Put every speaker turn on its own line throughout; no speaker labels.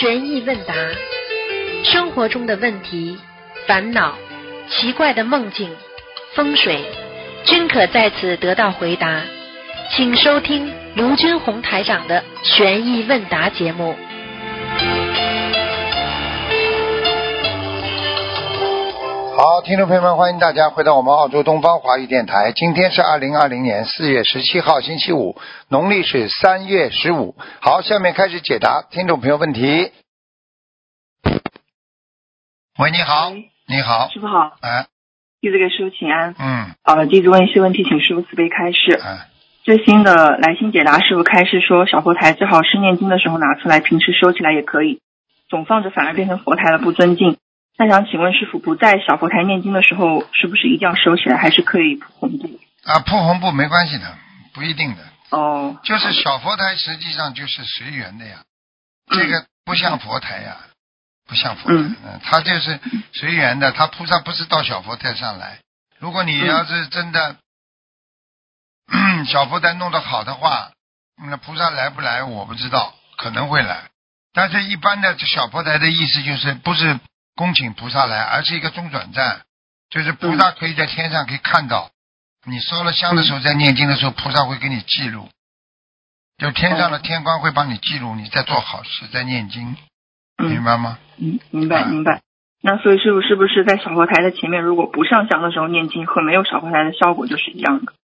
悬疑问答，生活中的问题、烦恼、奇怪的梦境、风水，均可在此得到回答。请收听卢军红台长的悬疑问答节目。
好，听众朋友们，欢迎大家回到我们澳洲东方华语电台。今天是2020年4月17号星期五，农历是3月15。好，下面开始解答听众朋友问题。喂，你好。
喂，
你好。
师傅好。弟子给师傅请安。弟子问一些问题，请师傅慈悲开示。最新的来信解答，师傅开示说，小佛台最好是念经的时候拿出来，平时收起来也可以，总放着反而变成佛台了，不尊敬。那想请问师傅，不在小佛台念经的时候，是不是一定要收起来，还是可以铺红布？
铺红布没关系的，不一定的。
哦，
就是小佛台实际上就是随缘的呀，这个不像佛台呀，不像佛台，它就是随缘的，它菩萨不是到小佛台上来。如果你要是真的小佛台弄得好的话，那菩萨来不来我不知道，可能会来。但是一般的小佛台的意思就是不是恭请菩萨来，而是一个中转站，就是菩萨可以在天上可以看到，你烧了香的时候，在念经的时候，菩萨会给你记录，就天上的天官会帮你记录你在做好事，在念经，明白吗？
明白。那所以师傅是不是在小佛台的前面，如果不上香的时候念经，和没有小佛台的效果就是一样的？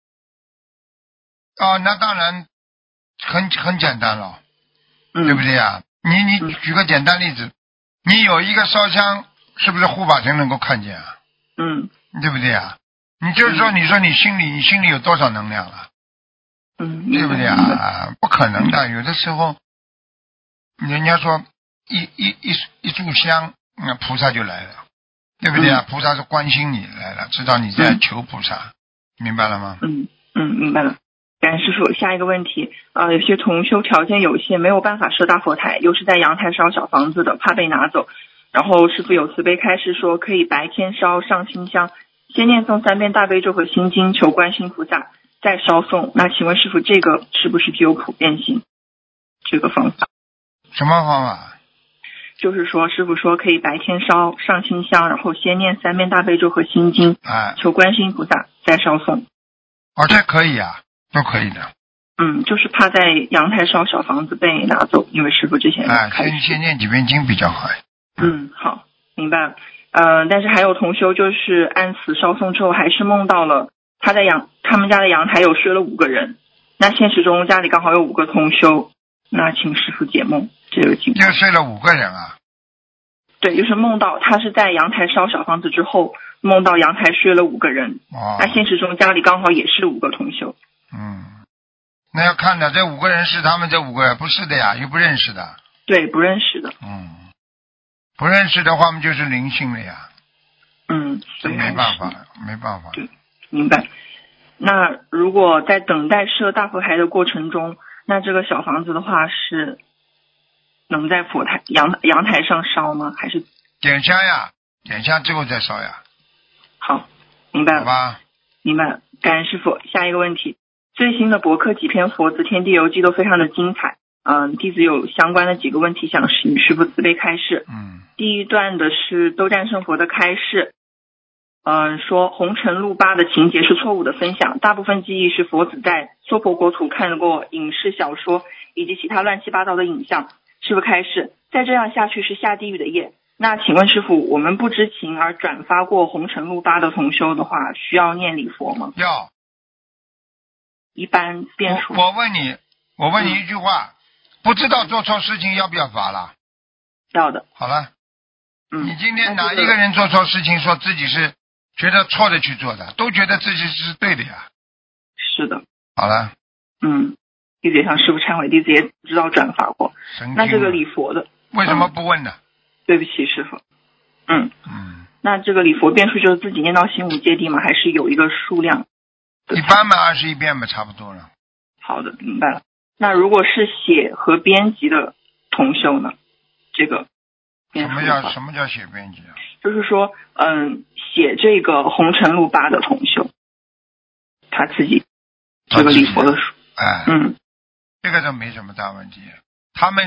那当然很简单了，对不对呀？你举个简单例子，你有一个烧香，是不是护法神能够看见啊？对不对呀？你就是说，你说你心里有多少能量了？对不对啊？不可能的，有的时候人家说一炷香，那菩萨就来了，对不对啊？菩萨是关心你来了，知道你在求菩萨，明白了吗？
明白了。感恩师傅。下一个问题，有些同修条件有限，没有办法设大佛台，又是在阳台烧小房子的，怕被拿走。然后师傅有慈悲开示说，可以白天烧上新香，先念诵3遍大悲咒和心经，求观世音菩萨，再烧送。那请问师傅，这个是不是具有普遍性？这个方法？
什么方法？
就是说，师傅说可以白天烧上新香，然后先念3遍大悲咒和心经，求观世音菩萨，再烧送。
这可以啊，都可以的。
就是怕在阳台烧小房子被拿走，因为师傅之前
先念几遍经比较好。
好，明白了。但是还有同修就是按此烧送之后，还是梦到了他们家的阳台有睡了5个人，那现实中家里刚好有5个同修，那请师傅解梦这个情况。
又睡了5个人啊？
对，就是梦到他是在阳台烧小房子之后，梦到阳台睡了5个人。那现实中家里刚好也是5个同修。
那要看的，这5个人是他们这5个人，不是的呀，又不认识的。
对，不认识的。
不认识的话，我们就是灵性了呀。
所以
没办法。
对，明白。那如果在等待设大佛台的过程中，那这个小房子的话是能在佛台阳台上烧吗？还是
点香呀？点香之后再烧呀。
好，明白了。
好吧，
明白了。感恩师傅。下一个问题，最新的博客几篇佛子天地游记都非常的精彩。弟子有相关的几个问题想请师傅慈悲开示。第一段的是斗战胜佛的开示，说红尘路八的情节是错误的分享，大部分记忆是佛子在娑婆国土看过影视小说以及其他乱七八糟的影像。师傅开示，再这样下去是下地狱的业。那请问师傅，我们不知情而转发过红尘路八的同修的话，需要念礼佛吗？
要。
一般变数。
我问你一句话，不知道做错事情要不要罚了？
要的。
好了。你今天哪一个人做错事情说自己是觉得错的去做的，都觉得自己是对的呀？
是的。
好了。
弟子也向师父忏悔，弟子也知道转发过。那这个礼佛的
为什么不问呢？
对不起师父。那这个礼佛遍数就是自己念到心无芥蒂吗？还是有一个数量？
一般嘛21遍嘛，差不多了。
好的，明白了。那如果是写和编辑的同修呢？这个
什么叫写编辑啊？
就是说写这个红尘路八的同修，他自己这个礼佛的书。
这个就没什么大问题。他们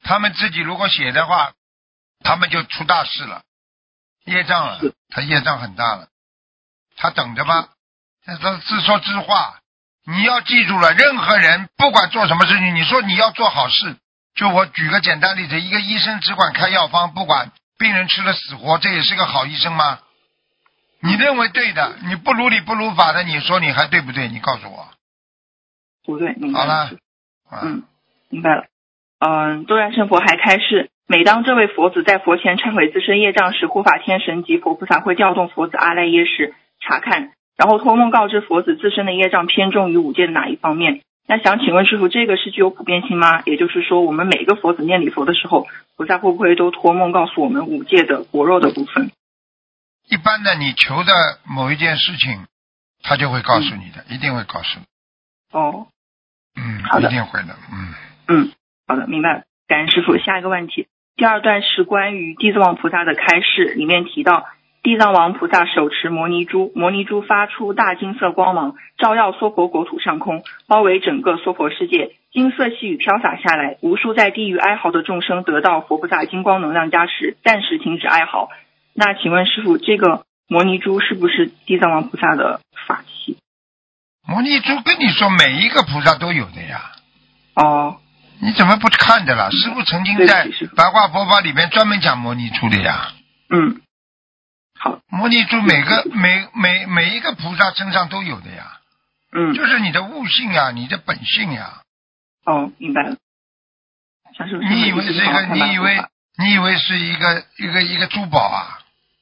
他们自己如果写的话，他们就出大事了，业障了，他业障很大了，他等着吧。他自说自话，你要记住了，任何人不管做什么事情，你说你要做好事，就我举个简单例子，一个医生只管开药方，不管病人吃了死活，这也是个好医生吗？你认为对的，你不如理不如法的，你说你还对不对？你告诉我。
不对，明白了。
好了，
明白了。兜然圣佛还开示，每当这位佛子在佛前忏悔自身业障时，护法天神及佛菩萨会调动佛子阿赖耶识查看，然后托梦告知佛子自身的业障偏重于五戒的哪一方面。那想请问师父，这个是具有普遍性吗？也就是说，我们每个佛子念礼佛的时候，菩萨会不会都托梦告诉我们五戒的薄弱的部分？
一般的，你求的某一件事情，他就会告诉你的，一定会告诉你。
哦，好的，
一定会的，
好的，明白了。感恩师父。下一个问题，第二段是关于地藏王菩萨的开示，里面提到地藏王菩萨手持摩尼珠，摩尼珠发出大金色光芒，照耀娑婆国土上空，包围整个娑婆世界，金色细雨飘洒下来，无数在地狱哀嚎的众生得到佛菩萨金光能量加持，暂时停止哀嚎。那请问师父，这个摩尼珠是不是地藏王菩萨的法器？
摩尼珠跟你说每一个菩萨都有的呀。
哦，
你怎么不看的啦？师父曾经在白话佛法里面专门讲摩尼珠的呀。
好，
摩尼珠每一个菩萨身上都有的呀。就是你的悟性呀，你的本性呀。
哦，明白了。
你以为是一个？你以为是一个珠宝啊？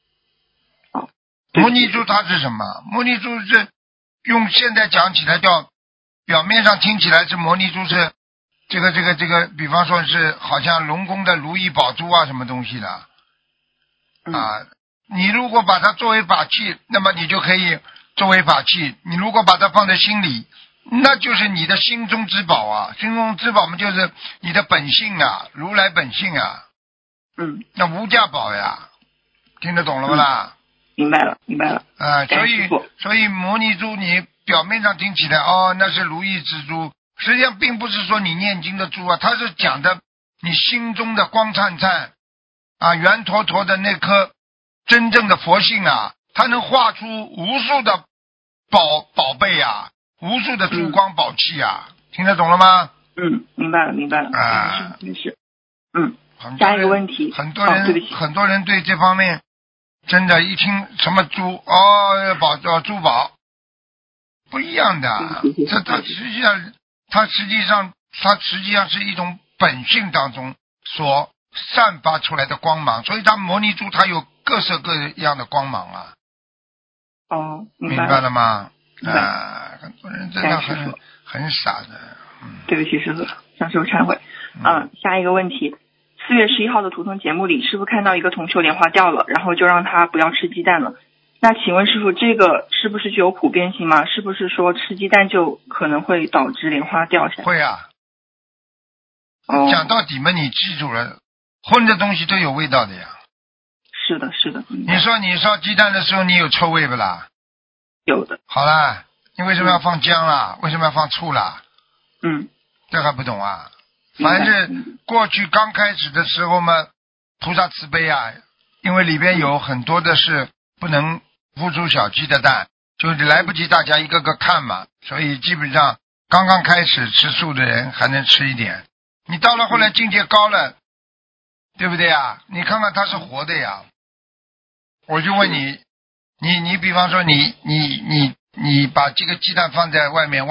摩尼珠它是什么？摩尼珠是用现在讲起来叫，表面上听起来是摩尼珠是这个，比方说是好像龙宫的如意宝珠啊什么东西的啊。你如果把它作为法器，那么你就可以作为法器；你如果把它放在心里，那就是你的心中之宝啊。心中之宝嘛，就是你的本性啊，如来本性啊。那无价宝呀，听得懂了不啦？
明白了。
所以摩尼珠你表面上听起来那是如意之珠，实际上并不是说你念经的珠啊，它是讲的你心中的光灿灿啊，圆坨坨的那颗真正的佛性啊，它能画出无数的宝贝啊，无数的珠光宝气啊，听得懂了吗？
明白了。没事。下一个问题，
很多人对这方面真的，一听什么珠珠宝不一样的，它实际上是一种本性当中所散发出来的光芒，所以它摩尼珠它有各色各样的光芒啊。明白了吗？很多人真的很傻的。
对不起师父，向师父忏悔。下一个问题，4月11号的图腾节目里，师父看到一个同修莲花掉了，然后就让他不要吃鸡蛋了。那请问师父，这个是不是具有普遍性吗？是不是说吃鸡蛋就可能会导致莲花掉下来？
会啊。讲到底嘛，你记住了，荤的东西都有味道的呀。
是的。
你说你烧鸡蛋的时候，你有臭味不啦？
有的。
好啦，你为什么要放姜啦？为什么要放醋啦？这还不懂啊？凡是过去刚开始的时候嘛，菩萨慈悲啊，因为里边有很多的是不能孵出小鸡的蛋，就是来不及大家一个个看嘛，所以基本上刚刚开始吃素的人还能吃一点，你到了后来境界高了，对不对啊？你看看它是活的呀。我就问你比方说你把这个鸡蛋放在外面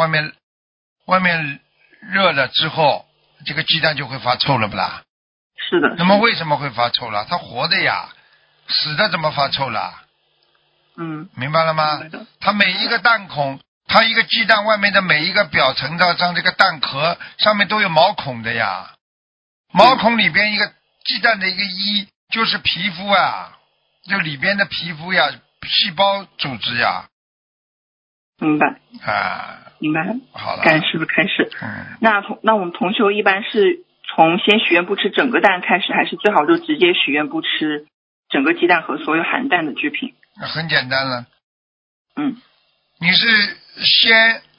热了之后，这个鸡蛋就会发臭了不啦？
是的。
那么为什么会发臭了？它活的呀，死的怎么发臭了？明白了吗？它每一个蛋孔，它一个鸡蛋外面的每一个表层的像这个蛋壳上面都有毛孔的呀，毛孔里边一个鸡蛋的一个衣就是皮肤啊，就里边的皮肤呀，细胞组织呀。
明白。明白。
好了。
感恩师父开示。那我们同修一般是从先许愿不吃整个蛋开始，还是最好就直接许愿不吃整个鸡蛋和所有含蛋的制品？
很简单了。你是先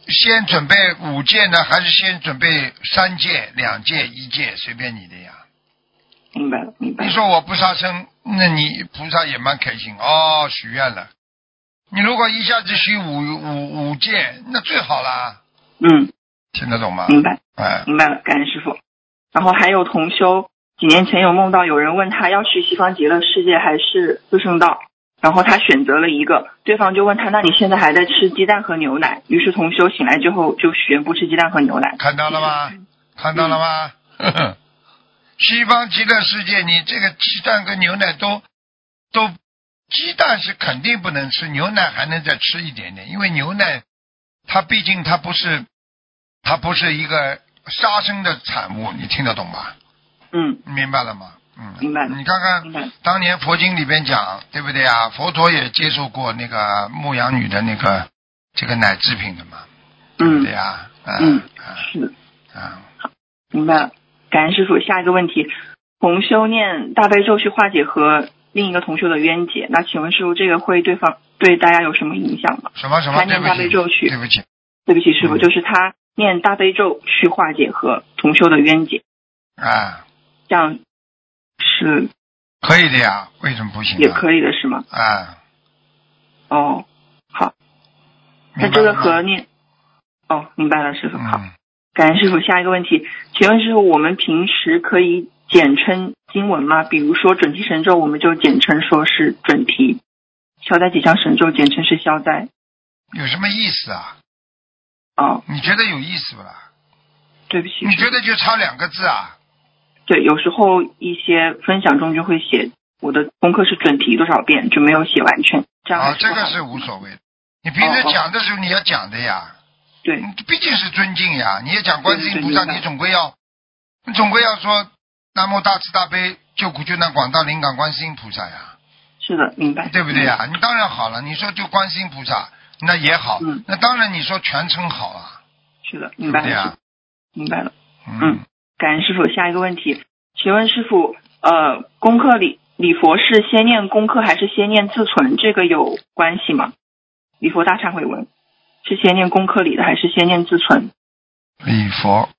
先准备5戒呢，还是先准备3戒、2戒、1戒，随便你的呀。
明白了，明白了。
你说我不杀生，那你菩萨也蛮开心哦，许愿了。你如果一下子许五戒，那最好啦。听得懂吗？
明白，
哎，
明白了，感恩师父。然后还有同修几年前有梦到有人问他要去西方极乐世界还是四圣道，然后他选择了一个，对方就问他那你现在还在吃鸡蛋和牛奶？于是同修醒来之后就许愿不吃鸡蛋和牛奶。
看到了吗？看到了吗？西方极乐世界，你这个鸡蛋跟牛奶都鸡蛋是肯定不能吃，牛奶还能再吃一点点，因为牛奶它毕竟它不是一个杀生的产物，你听得懂吧？明白了吗？
明白了。
你看看当年佛经里边讲，对不对啊？佛陀也接受过那个牧羊女的那个这个奶制品的嘛，对不对啊？
是的。好，明白了。感恩师父。下一个问题，同修念大悲咒去化解和另一个同修的冤结，那请问师父这个会对大家有什么影响吗？
什么？
他念大悲咒去，
对不起
师父，就是他念大悲咒去化解和同修的冤结
啊，
这样是
可以的呀，为什么不行？
也可以的是吗？哦，好，那这个和念明白了，师父。好，感恩师父。下一个问题，请问师父，我们平时可以简称经文吗？比如说准提神咒，我们就简称说是准提；消灾吉祥神咒简称是消灾。
有什么意思啊？你觉得有意思不啦？
对不起，
你觉得就差2个字啊？
对，有时候一些分享中就会写我的功课是准提多少遍，就没有写完全。这样
这个是无所谓的。你平时讲的时候你要讲的呀。
对，
毕竟是尊敬呀。你也讲观世音菩萨，你总归要说南无大慈大悲救苦救难广大灵感观世音菩萨呀。
是的，明白。
对不对呀？你当然好了。你说就观世音菩萨那也好，那当然你说全称好啊。
是的，明白了。
对呀，
明白了。感恩师父。下一个问题，请问师父，功课礼佛是先念功课还是先念自存？这个有关系吗？礼佛大忏悔文是先念功课礼的还是先念自存？
礼佛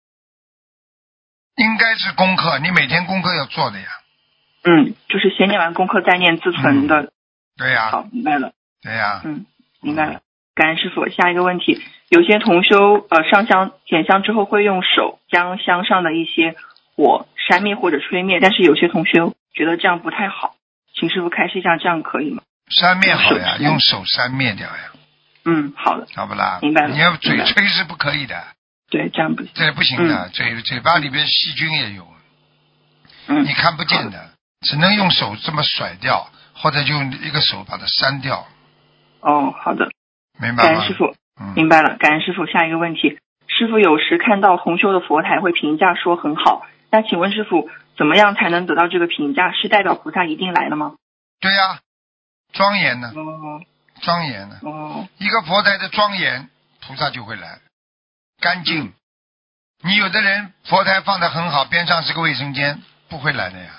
应该是功课，你每天功课要做的呀。
就是先念完功课再念自存的。
对呀。
好，明白了。
对呀。
明白了。感恩师父。下一个问题，有些同修上香点香之后会用手将香上的一些火扇灭或者吹灭，但是有些同修觉得这样不太好，请师父开示一下，这样可以吗？
扇灭好呀，用手扇灭掉呀。
好的。
好不啦？
明白了。
你要嘴吹是不可以的。
对，这样不行。
这不行的，嘴巴里边细菌也有。你看不见的，只能用手这么甩掉，或者就用一个手把它扇掉。
好的。
明白吗？
感恩师父。明白了。感恩师父。下一个问题，师父有时看到同修的佛台会评价说很好，那请问师父怎么样才能得到这个评价？是代表菩萨一定来了吗？
对呀，庄严呢。庄严呢。一个佛台的庄严，菩萨就会来。干净。你有的人佛台放得很好，边上是个卫生间，不会来的呀。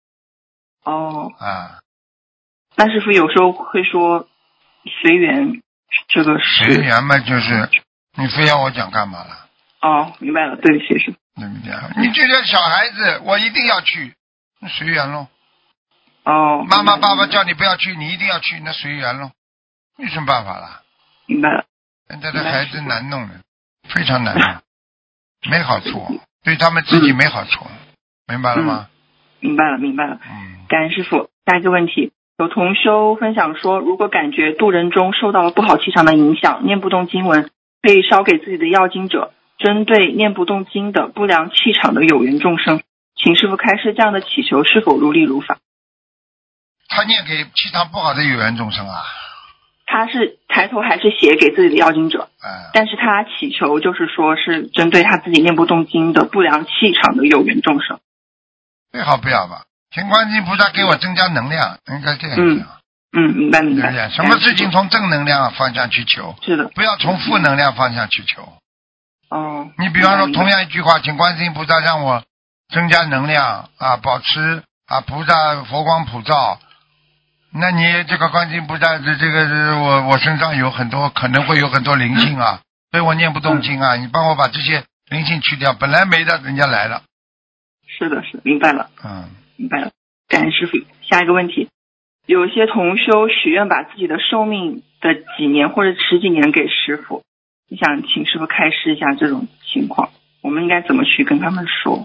那师父有时候会说随缘，这个是
随缘嘛，就是你非要我讲干嘛了？
明白了，对不起师父。
对不对？你就像小孩子，我一定要去，那随缘咯。妈妈爸爸叫你不要去，你一定要去，那随缘咯。有什么办法了？
明白了。
现在的孩子难弄的，非常难弄，没好处，对他们自己没好处，明白了吗？
明白了。感恩师父。下一个问题，有同修分享说，如果感觉渡人中受到了不好气场的影响，念不动经文，可以烧给自己的要经者，针对念不动经的不良气场的有缘众生，请师父开示，这样的祈求是否如理如法？
他念给气场不好的有缘众生啊？
他是抬头还是写给自己的要经者，但是他祈求就是说是针对他自己念不动经的不良气场的有缘众生。
最好不要吧，请观世音菩萨给我增加能量，应该这样讲。
明白。对
不对？什么事情从正能量方向去求，
是的，
不要从负能量方向去求。你比方说同样一句话，请观世音菩萨让我增加能量保持菩萨佛光普照。那你这个观世音菩萨这个我身上有很多可能会有很多灵性所以我念不动经啊，你帮我把这些灵性去掉，本来没的，人家来了。
是的，明白了。明白了。感恩师父。下一个问题，有些同修许愿把自己的寿命的几年或者10几年给师父，你想请师父开示一下这种情况，我们应该怎么去跟他们说？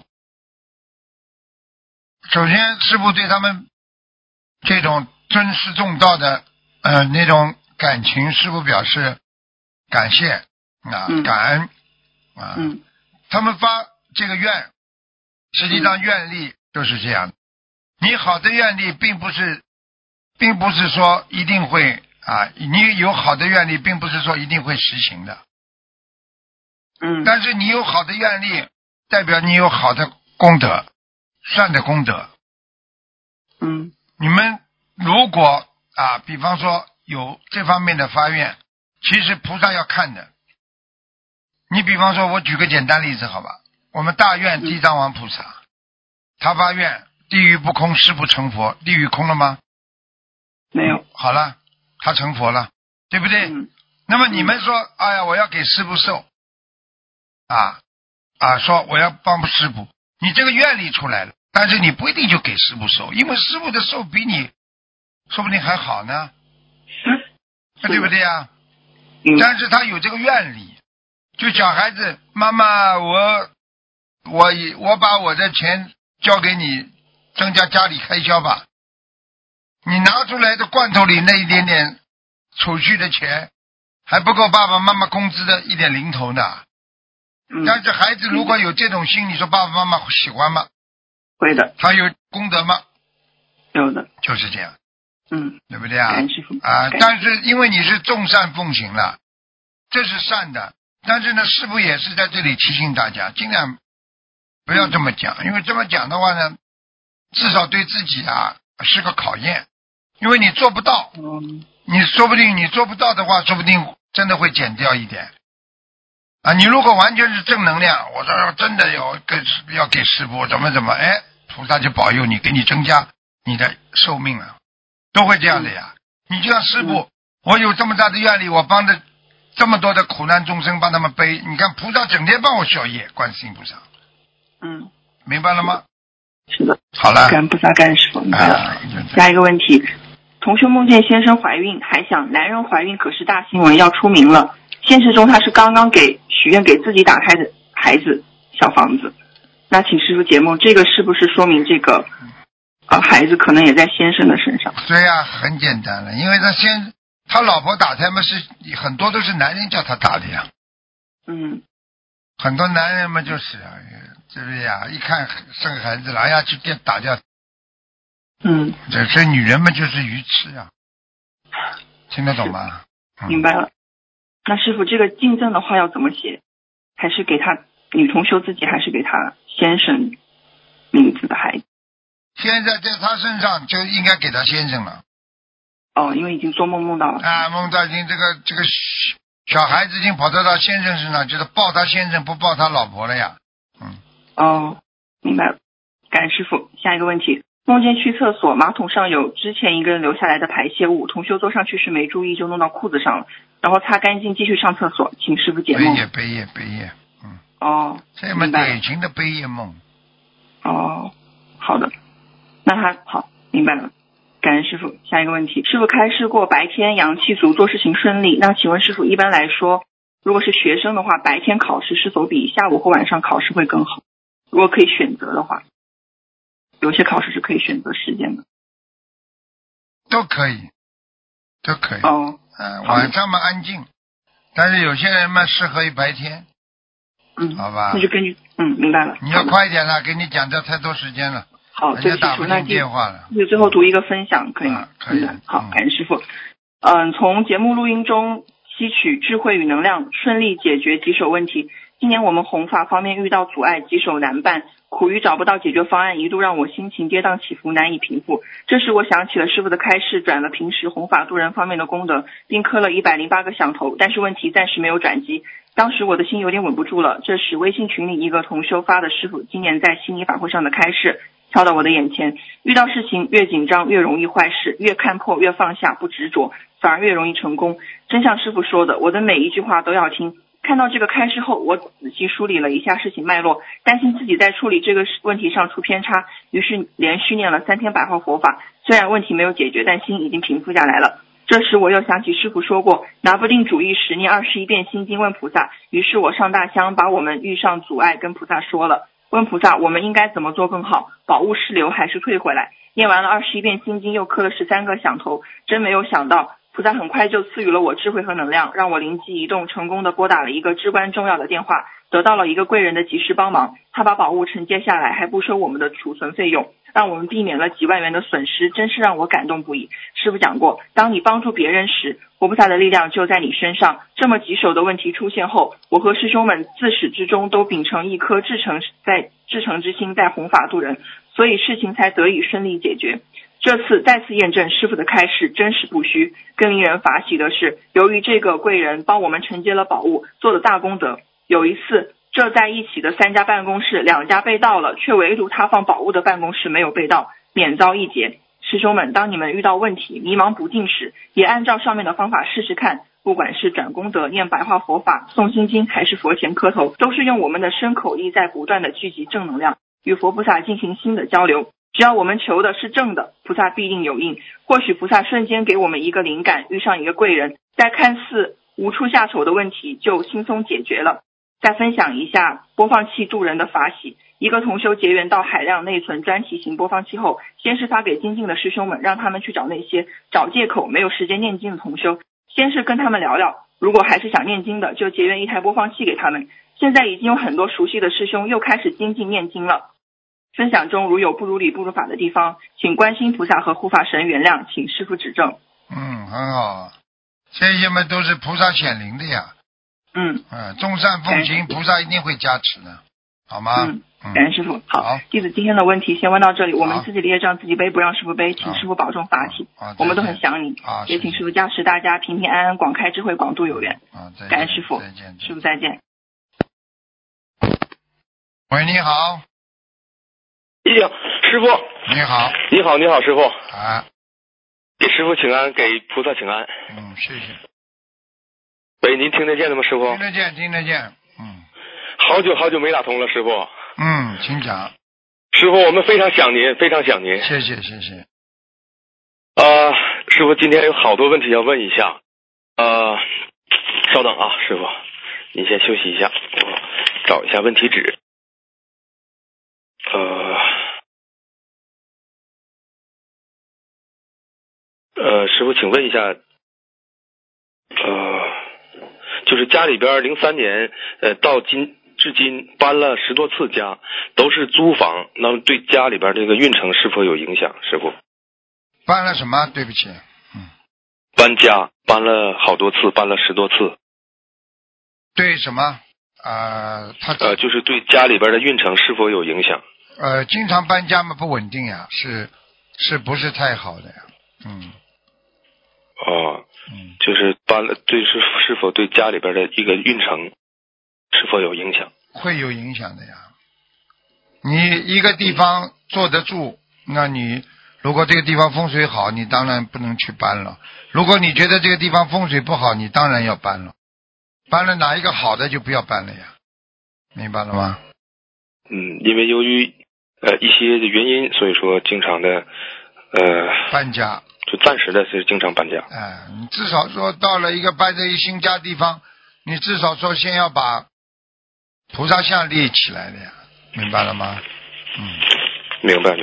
首先，师父对他们这种尊师重道的那种感情，师父表示感谢感恩他们发这个愿，实际上愿力就是这样的。你好的愿力并不是说一定会你有好的愿力并不是说一定会实行的。但是你有好的愿力，代表你有好的功德，善的功德。你们如果比方说有这方面的发愿，其实菩萨要看的。你比方说，我举个简单例子好吧，我们大愿地藏王菩萨，他发愿地狱不空，誓不成佛。地狱空了吗？
没有。
好了，他成佛了，对不对？那么你们说，哎呀，我要给师父寿说我要帮师父，你这个愿力出来了，但是你不一定就给师父寿，因为师父的寿比你说不定还好呢，对不对啊？但是他有这个愿力，就小孩子，妈妈，我把我的钱交给你，增加家里开销吧。你拿出来的罐头里那一点点储蓄的钱，还不够爸爸妈妈工资的一点零头呢。但是孩子如果有这种心，你说爸爸妈妈喜欢吗？
会的。
他有功德吗？
有的。
就是这样。对不对但是因为你是众善奉行了，这是善的。但是呢，师父也是在这里提醒大家，尽量不要这么讲，因为这么讲的话呢，至少对自己是个考验，因为你做不到。你说不定你做不到的话，说不定真的会减掉一点你如果完全是正能量，我说真的要给师父怎么菩萨就保佑你，给你增加你的寿命了，都会这样的呀。你就像师父，我有这么大的愿力，我帮着这么多的苦难众生帮他们背，你看菩萨整天帮我消业，观世音菩萨。明白了吗？
是的。
好了。
感恩菩萨，感恩师父，明白了。下一个问题，同修梦见先生怀孕，还想男人怀孕可是大新闻，要出名了。现实中他是刚刚许愿给自己打胎的孩子小房子，那请师父解梦，这个是不是说明这个孩子可能也在先生的身上？
对呀，很简单了，因为他老婆打胎嘛，是很多都是男人叫他打的呀。很多男人嘛就是对不对呀？一看生孩子了，哎呀，去打掉。这女人们就是愚痴啊，听得懂吗？
明白了。那师父，这个敬赠的话要怎么写？还是给他女同修自己，还是给他先生名字的孩子？
现在在他身上就应该给他先生了。
因为已经做梦到了。
梦到已经这个小孩子已经跑到他先生身上，就是抱他先生不抱他老婆了呀。
明白了。感恩师父。下一个问题，梦见去厕所，马桶上有之前一个人留下来的排泄物，同修坐上去时没注意就弄到裤子上了，然后擦干净继续上厕所，请师父解梦。
悲业。这么典型的悲业梦。
好的，那他好，明白了。感恩师父。下一个问题，师父开示过白天阳气足做事情顺利，那请问师父，一般来说如果是学生的话，白天考试是否比下午或晚上考试会更好？如果可以选择的话，有些考试是可以选择时间的。
都可以。晚上嘛安静，但是有些人嘛适合于白天。好吧。
那就根据明白了。
你要快一点了，给你讲掉太多时间了。
好，
人家打不进电话了。
就最后读一个分享可以吗？
可以。
好，感恩师父。从节目录音中吸取智慧与能量，顺利解决棘手问题。今年我们弘法方面遇到阻碍，棘手难办，苦于找不到解决方案，一度让我心情跌宕起伏，难以平复。这时我想起了师父的开示，转了平时弘法度人方面的功德，并磕了108个响头，但是问题暂时没有转机。当时我的心有点稳不住了。这时微信群里一个同修发的师父今年在悉尼法会上的开示敲到我的眼前，遇到事情越紧张越容易坏事，越看破越放下不执着，反而越容易成功。真像师父说的，我的每一句话都要听， 看到这个开示后，我仔细梳理了一下事情脉络，担心自己在处理这个问题上出偏差，于是连续念了3天白话佛法。虽然问题没有解决，但心已经平复下来了。这时我又想起师父说过，拿不定主意时念21遍心经问菩萨，于是我上大香把我们遇上阻碍跟菩萨说了，问菩萨我们应该怎么做更好，宝物是留还是退回来。念完了21遍心经，又磕了13个响头，真没有想到菩萨很快就赐予了我智慧和能量，让我灵机一动，成功的拨打了一个至关重要的电话，得到了一个贵人的及时帮忙，他把宝物承接下来，还不收我们的储存费用，让我们避免了几万元的损失，真是让我感动不已。师父讲过，当你帮助别人时，佛菩萨的力量就在你身上。这么棘手的问题出现后，我和师兄们自始至终都秉承一颗至诚之心，在弘法度人，所以事情才得以顺利解决。这次再次验证师父的开示真实不虚。更令人法喜的是，由于这个贵人帮我们承接了宝物，做了大功德。有一次，这在一起的3家办公室，2家被盗了，却唯独他放宝物的办公室没有被盗，免遭一劫。师兄们，当你们遇到问题迷茫不定时，也按照上面的方法试试看，不管是转功德、念白话佛法、诵心经，还是佛前磕头，都是用我们的身口意在不断的聚集正能量，与佛菩萨进行新的交流。只要我们求的是正的，菩萨必定有应。或许菩萨瞬间给我们一个灵感，遇上一个贵人，在看似无处下手的问题就轻松解决了。再分享一下播放器助人的法喜。一个同修结缘到海量内存专题型播放器后，先是发给精进的师兄们，让他们去找那些找借口没有时间念经的同修，先是跟他们聊聊，如果还是想念经的，就结缘一台播放器给他们。现在已经有很多熟悉的师兄又开始精进念经了。分享中如有不如理不如法的地方，请观世音菩萨和护法神原谅，请师父指正。
很好，这些们都是菩萨显灵的呀。众善奉行，菩萨一定会加持的，好吗？
感恩师父。好，弟子今天的问题先问到这里，我们自己的业障自己背，不让师父背，请师父保重法体。我们都很想你，也请师父加持大家平平安安，广开智慧，广度有缘。感恩师父，师父再见。
喂，你好。
师父
你好。
你好师父给师父请安，给菩萨请安。
谢谢。
喂，您听得见的吗师父？
听得见。
好久没打通了师父。
请讲。
师父，我们非常想您，非常想您。
谢谢。
师父今天有好多问题要问一下。稍等啊，师父您先休息一下，我找一下问题纸。师父请问一下，就是家里边03年到至今搬了10多次家，都是租房，那么对家里边这个运程是否有影响？师父
搬了什么？对不起。
搬家搬了好多次，搬了10多次。
对什么？
就是对家里边的运程是否有影响？
经常搬家嘛，不稳定呀，是不是太好的呀？
就是搬了，是否对家里边的一个运程是否有影响？
会有影响的呀。你一个地方坐得住，那你如果这个地方风水好，你当然不能去搬了。如果你觉得这个地方风水不好，你当然要搬了。搬了哪一个好的就不要搬了呀，明白了吗？
因为由于一些原因，所以说经常的
搬家，
就暂时的是经常搬家。
你至少说到了一个搬在新家地方，你至少说先要把菩萨像立起来的呀，明白了吗？
明白。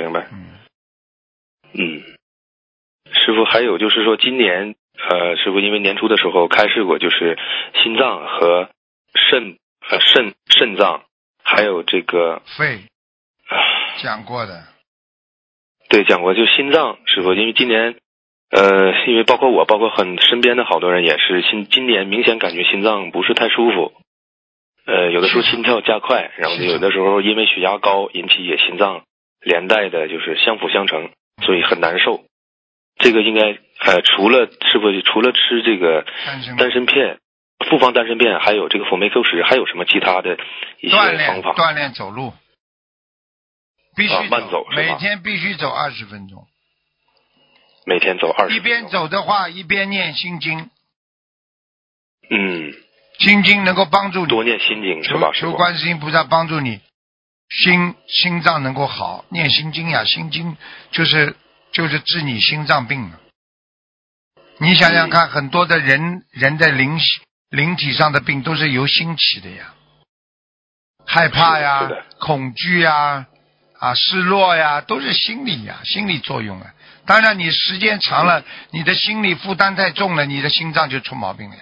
师父，还有就是说今年师父因为年初的时候开示过，就是心脏和肾脏还有这个
肺讲过的。
对，讲过。就心脏师父，因为今年因为包括我，包括身边的好多人也是今年明显感觉心脏不是太舒服，有的时候心跳加快，然后有的时候因为血压高引起也心脏连带的就是相辅相成，所以很难受。这个应该除了吃这个丹参片、复方丹参片，还有这个辅酶 Q10，还有什么其他的一些方法？
锻炼走路，必须
慢走，
每天必须走20分钟。
每天走20分钟。
一边走的话，一边念心经。 心经能够帮助你，
多念心经是吧？
求观世音菩萨帮助你心脏能够好，念心经呀，心经就是治你心脏病的。你想想看，很多的人的灵体上的病都是由心起的呀，害怕呀，恐惧呀，失落呀，都是心理作用啊。当然你时间长了，你的心理负担太重了，你的心脏就出毛病了呀。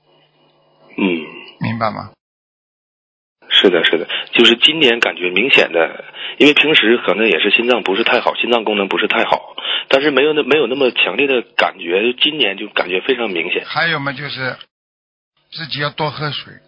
明白吗？
是的，就是今年感觉明显的，因为平时可能也是心脏不是太好，心脏功能不是太好，但是没有那么强烈的感觉，今年就感觉非常明显。
还有嘛，就是自己要多喝水，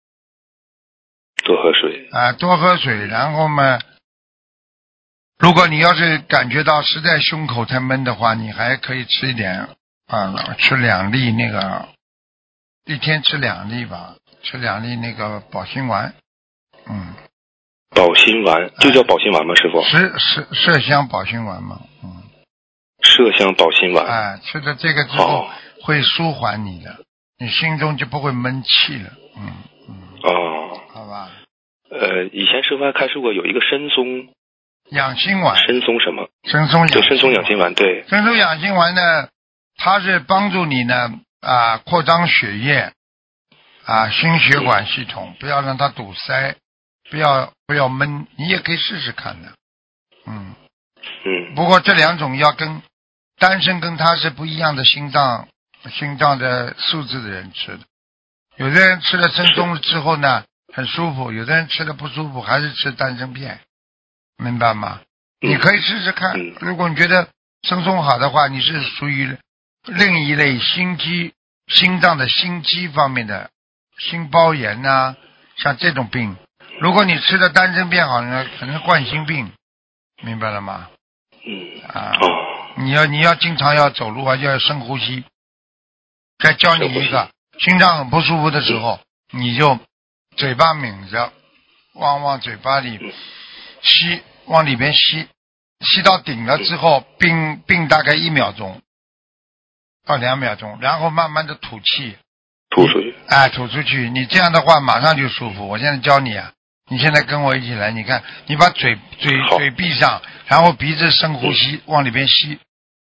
多喝水，然后嘛，如果你要是感觉到实在胸口太闷的话，你还可以吃一点吃2粒那个，一天吃2粒吧，吃2粒那个保心丸。
保心丸就叫保心丸吗？师傅？
麝香保心丸嘛。
麝香保心丸。
吃了这个之后会舒缓你的，你心中就不会闷气了。好吧。
以前师傅还开示过有一个参松
养心丸。
参松什么？
参松
养心丸，对。
参松养心丸呢，它是帮助你呢扩张血液心血管系统，不要让它堵塞，不要闷，你也可以试试看的。不过这2种要跟单身跟它是不一样的心脏的素质的人吃的。有的人吃了参松之后呢很舒服，有的人吃了不舒服，还是吃丹参片，明白吗？你可以试试看。如果你觉得参松好的话，你是属于另一类心脏的心肌方面的心包炎像这种病。如果你吃的丹参片好呢，可能冠心病，明白了吗？你要经常要走路要深呼吸。再教你一个，心脏很不舒服的时候，你就嘴巴抿着，往嘴巴里吸，往里边吸到顶了之后，并大概1秒钟到2秒钟，然后慢慢的吐气，
吐出去。
吐出去。你这样的话马上就舒服。我现在教你你现在跟我一起来，你看，你把嘴闭上，然后鼻子深呼吸，往里边吸，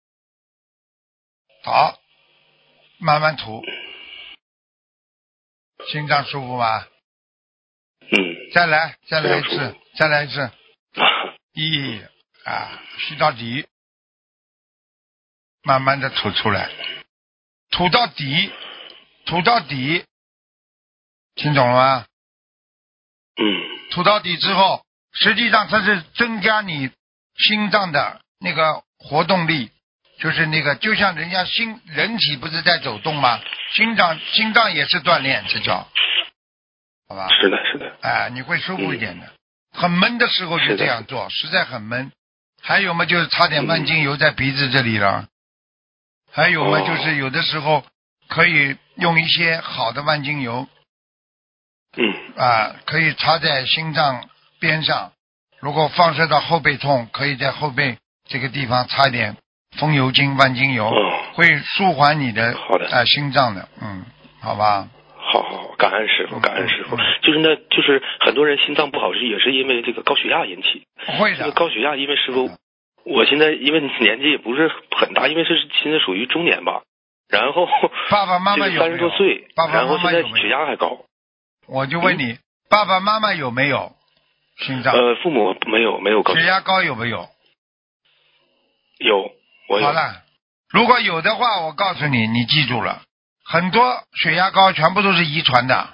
好，慢慢吐，心脏舒服吗？再来一次，吸到底，慢慢的吐出来，吐到底，听懂了吗？吐到底之后，实际上它是增加你心脏的那个活动力，就是那个就像人家人体不是在走动吗？心脏也是锻炼，这叫好吧？
是的。
你会舒服一点的。很闷的时候就这样做，实在很闷。还有嘛，就是擦点万精油在鼻子这里了。还有嘛，就是有的时候可以用一些好的万精油。可以插在心脏边上。如果放射到后背痛，可以在后背这个地方擦一点风油精、万精油，会舒缓你的心脏的。好吧。
好，感恩师傅。就是很多人心脏不好也是因为这个高血压引起。
会的。
这个高血压，因为师傅，我现在因为年纪也不是很大，因为是现在属于中年吧。然后
爸爸妈妈有没有？
30多岁，然后现在血压还高。
我就问你，爸爸妈妈有没有心脏？
父母没有高血压。
血压高有没有？
有，我有。
好了，如果有的话，我告诉你，你记住了，很多血压高全部都是遗传的。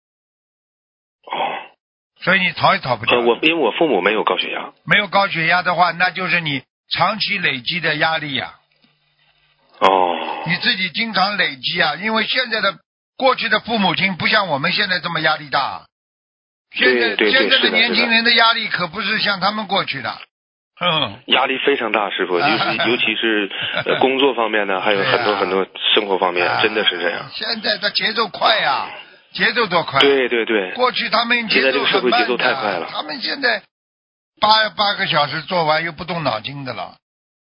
所以你逃也逃不掉。
因为我父母没有高血压。
没有高血压的话，那就是你长期累积的压力呀。你自己经常累积因为过去的父母亲不像我们现在这么压力大。现在的年轻人的压力可不是像他们过去的。
压力非常大，师傅，尤其是工作方面的，还有很多生活方面，真的是这样。
现在的节奏快节奏多快。
对。
过去他们节奏很慢的，
现在这个社会节奏太快了。
他们现在8个小时做完又不动脑筋的了。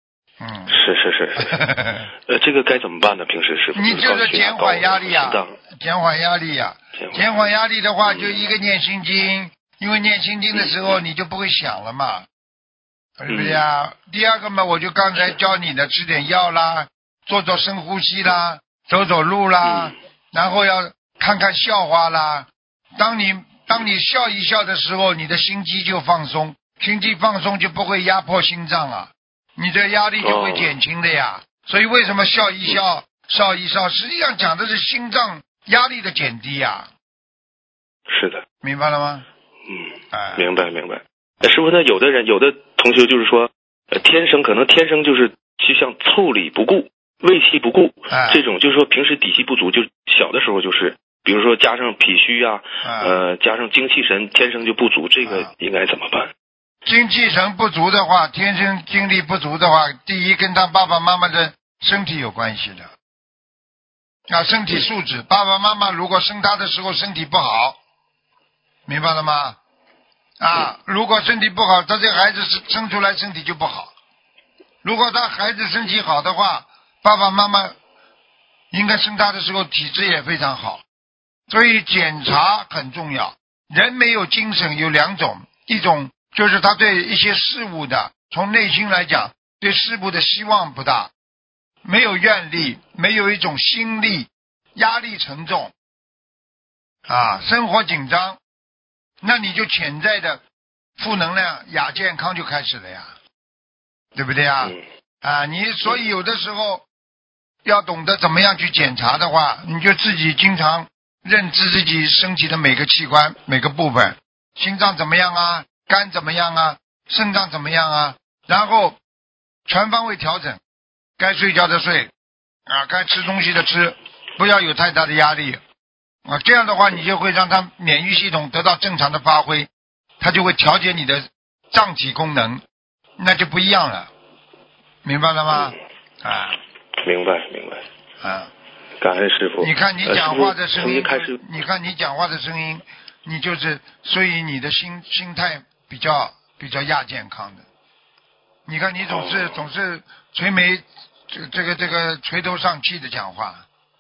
是。这个该怎么办呢？平时师傅
你就是减缓压力啊，减缓压力啊。减缓压力的话，就一个念心经，因为念心经的时候你就不会想了嘛，对不对啊？第二个嘛，我就刚才教你的，吃点药啦，做做深呼吸啦，走走路啦，然后要看看笑话啦。当你笑一笑的时候，你的心肌就放松，心肌放松就不会压迫心脏啊，你的压力就会减轻的呀。所以为什么笑一笑，笑一笑，实际上讲的是心脏压力的减低呀。
是的，
明白了吗？
明白。师傅，那有的同学就是说，天生就是就像凑理不顾、胃气不顾，这种就是说平时底气不足，就小的时候就是，比如说加上脾虚啊，加上精气神天生就不足，这个应该怎么办？
精气神不足的话，天生精力不足的话，第一跟他爸爸妈妈的身体有关系的，身体素质。爸爸妈妈如果生他的时候身体不好，明白了吗？如果身体不好，他这孩子生出来身体就不好。如果他孩子身体好的话，爸爸妈妈应该生他的时候体质也非常好。所以检查很重要。人没有精神有两种，一种就是他对一些事物的，从内心来讲，对事物的希望不大，没有愿力，没有一种心力，压力沉重生活紧张，那你就潜在的负能量亚健康就开始了呀，对不对啊？你所以有的时候要懂得怎么样去检查的话，你就自己经常认知自己身体的每个器官每个部分，心脏怎么样啊，肝怎么样啊，肾脏怎么样啊，然后全方位调整，该睡觉的睡该吃东西的吃，不要有太大的压力这样的话你就会让他免疫系统得到正常的发挥，他就会调节你的脏体功能，那就不一样了，明白了吗？
明白感恩师父。
你看你讲话的声音，你看你讲话的声音，你就是所以你的心态比较亚健康的。你看你总是垂眉这个垂头丧气的讲话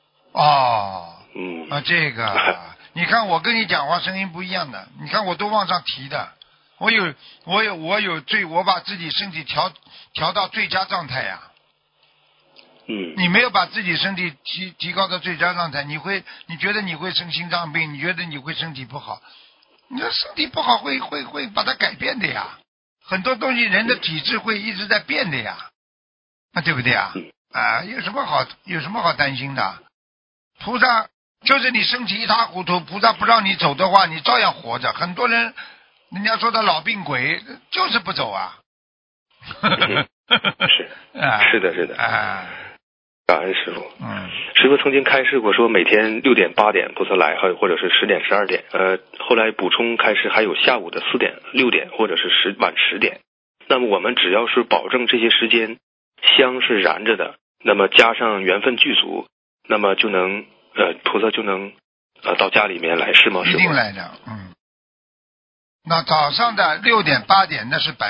这个你看我跟你讲话声音不一样的，你看我都往上提的，我把自己身体调到最佳状态呀。你没有把自己身体提高到最佳状态，你觉得你会生心脏病，你觉得你会身体不好，你的身体不好会把它改变的呀，很多东西人的体质会一直在变的呀，对不对啊？有什么好担心的？菩萨就是你身体一塌糊涂，菩萨不让你走的话，你照样活着。很多人家说他老病鬼，就是不走
是的感恩师傅。师傅曾经开示过说每天6点8点菩萨来，或者是10点12点，后来补充开示还有下午的4点6点或者是晚10点。那么我们只要是保证这些时间香是燃着的，那么加上缘分具足，那么就能菩萨就能到家里面来，是吗？
一定来的。那早上的6点8点那是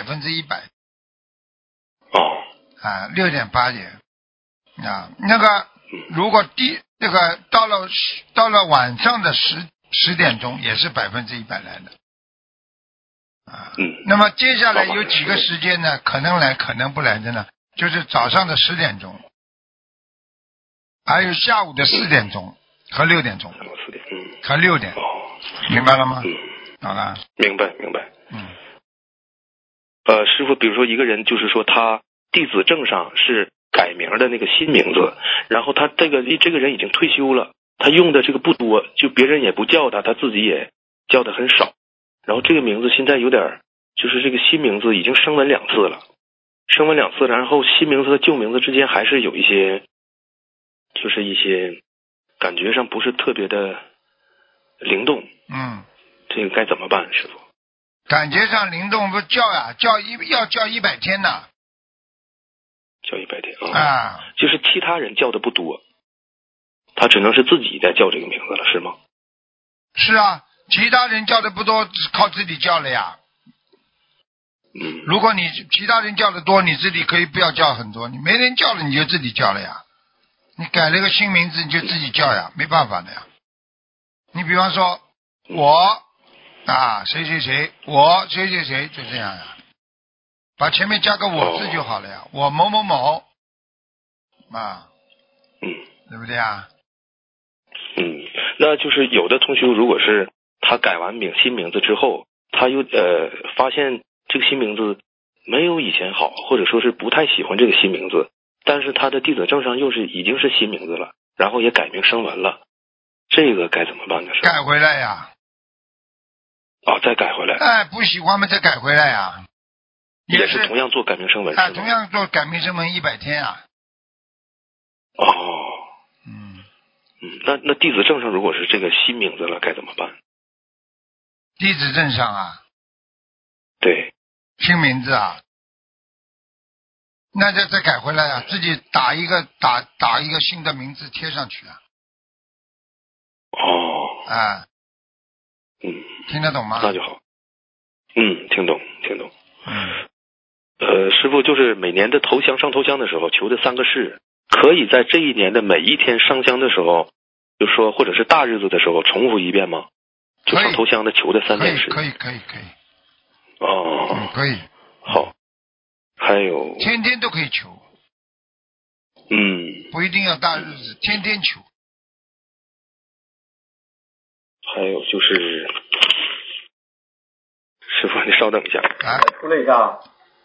100%。6点8点那个如果到了晚上的10点钟也是100%来的那么接下来有几个时间呢，可能来可能不来的呢，就是早上的10点钟，还有下午的4点钟和6点钟和6点，明白了吗？好了，
明白。师傅，比如说一个人就是说他弟子证上是改名的那个新名字，然后他这个人已经退休了，他用的这个不多，就别人也不叫他自己也叫的很少，然后这个名字现在有点就是这个新名字已经升温2次了，然后新名字和旧名字之间还是有一些就是一些感觉上不是特别的灵动，这个该怎么办，师傅？
感觉上灵动不叫要叫100天呢，
叫100天就是其他人叫的不多，他只能是自己在叫这个名字了，是吗？
是啊，其他人叫的不多，靠自己叫了呀。 如果你其他人叫的多，你自己可以不要叫很多，你没人叫了你就自己叫了呀。你改了个新名字你就自己叫呀，没办法的呀。你比方说我谁谁谁，我谁谁谁，就这样呀，把前面加个我字就好了呀，我某某某对不对啊？
那就是有的同学如果是他改完新名字之后，他又发现这个新名字没有以前好，或者说是不太喜欢这个新名字，但是他的弟子证上已经是新名字了，然后也改名声纹了，这个该怎么办呢？
改回来呀。
再改回来。
不喜欢嘛再改回来呀。
也是同样做改名声纹。
同样做改名声纹100天啊。
那弟子证上如果是这个新名字了该怎么办？
弟子证上啊？
对。
新名字啊？那就再改回来啊，自己打一个新的名字贴上去啊。听得懂吗？
那就好。听懂。师父就是每年的上头香的时候求的3个誓，可以在这一年的每一天上香的时候，就说或者是大日子的时候重复一遍吗？就上头香的求的3件事。
可以。
可
以。
好。还有
天天都可以求。不一定要大日子，天天求。
还有就是，师父你稍等一下。
读了一下。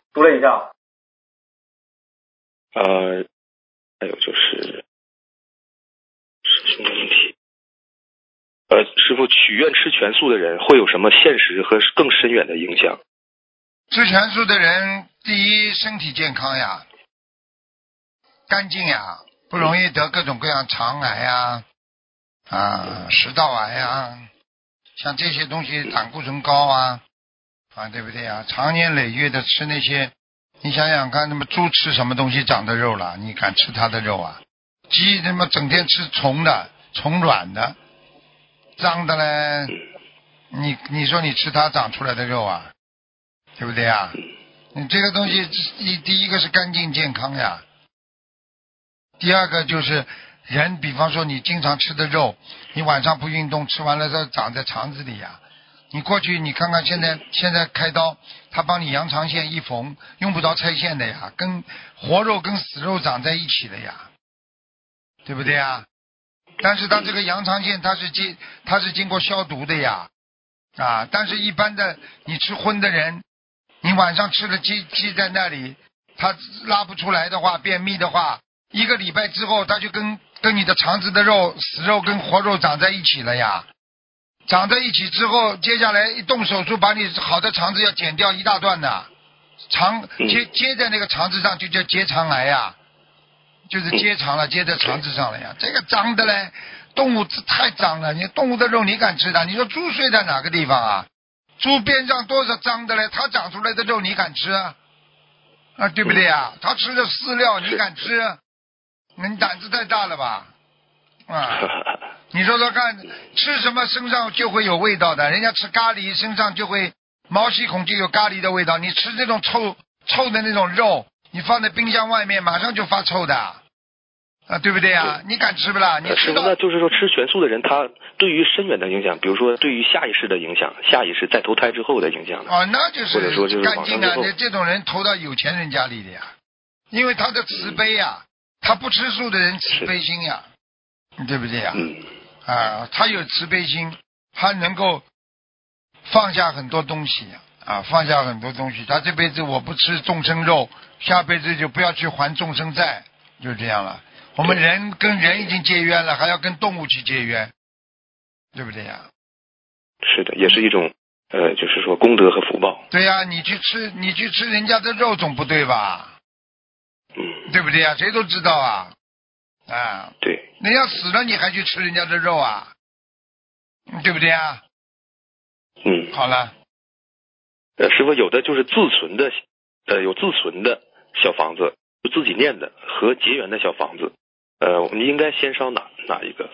还有就是师兄的问题。师父许愿吃全素的人会有什么现实和更深远的影响？
吃全素的人，第一身体健康呀，干净呀，不容易得各种各样肠癌呀，食道癌呀，像这些东西胆固醇高对不对呀？长年累月的吃那些，你想想看，那么猪吃什么东西长的肉了？你敢吃它的肉啊？鸡他妈整天吃虫卵的，脏的嘞，你说你吃它长出来的肉啊？对不对呀？你这个东西第一个是干净健康呀，第二个就是人，比方说你经常吃的肉，你晚上不运动，吃完了之后长在肠子里呀。你过去你看看现在开刀，他帮你羊肠线一缝，用不着拆线的呀，跟活肉跟死肉长在一起的呀，对不对呀？但是它这个羊肠线它是经过消毒的呀，但是一般的你吃荤的人，你晚上吃了鸡在那里，它拉不出来的话，便秘的话，1个礼拜之后它就跟你的肠子的肉死肉跟活肉长在一起了呀。长在一起之后，接下来一动手术，把你好的肠子要剪掉一大段的，接在那个肠子上就叫结肠癌呀，就是结肠了，接在肠子上了呀。这个脏的嘞，动物太脏了，你动物的肉你敢吃的？你说猪睡在哪个地方啊？猪边上多少脏的嘞？它长出来的肉你敢吃对不对呀？它吃的饲料你敢吃？你胆子太大了吧？你说说看，吃什么身上就会有味道的？人家吃咖喱身上就会毛细孔就有咖喱的味道。你吃这种臭的那种肉，你放在冰箱外面马上就发臭的对不对呀？你敢吃不啦？你吃到
那就是说吃全素的人，他对于深远的影响，比如说对于下一世的影响，下一世再投胎之后的影响
那就是
或者说就是
干净这种人投到有钱人家里的呀，因为他的慈悲呀，他不吃素的人慈悲心呀，对不对呀？他有慈悲心，他能够放下很多东西放下很多东西。他这辈子我不吃众生肉，下辈子就不要去还众生债，就这样了。我们人跟人已经结冤了，还要跟动物去结冤，对不对呀？
是的，也是一种就是说功德和福报。
对呀，你去吃人家的肉总不对吧？对不对呀？谁都知道
对。
人家死了你还去吃人家的肉对不对啊？好了。
师父，有的就是自存的，有自存的小房子，就自己念的和结缘的小房子，我们应该先烧哪一个？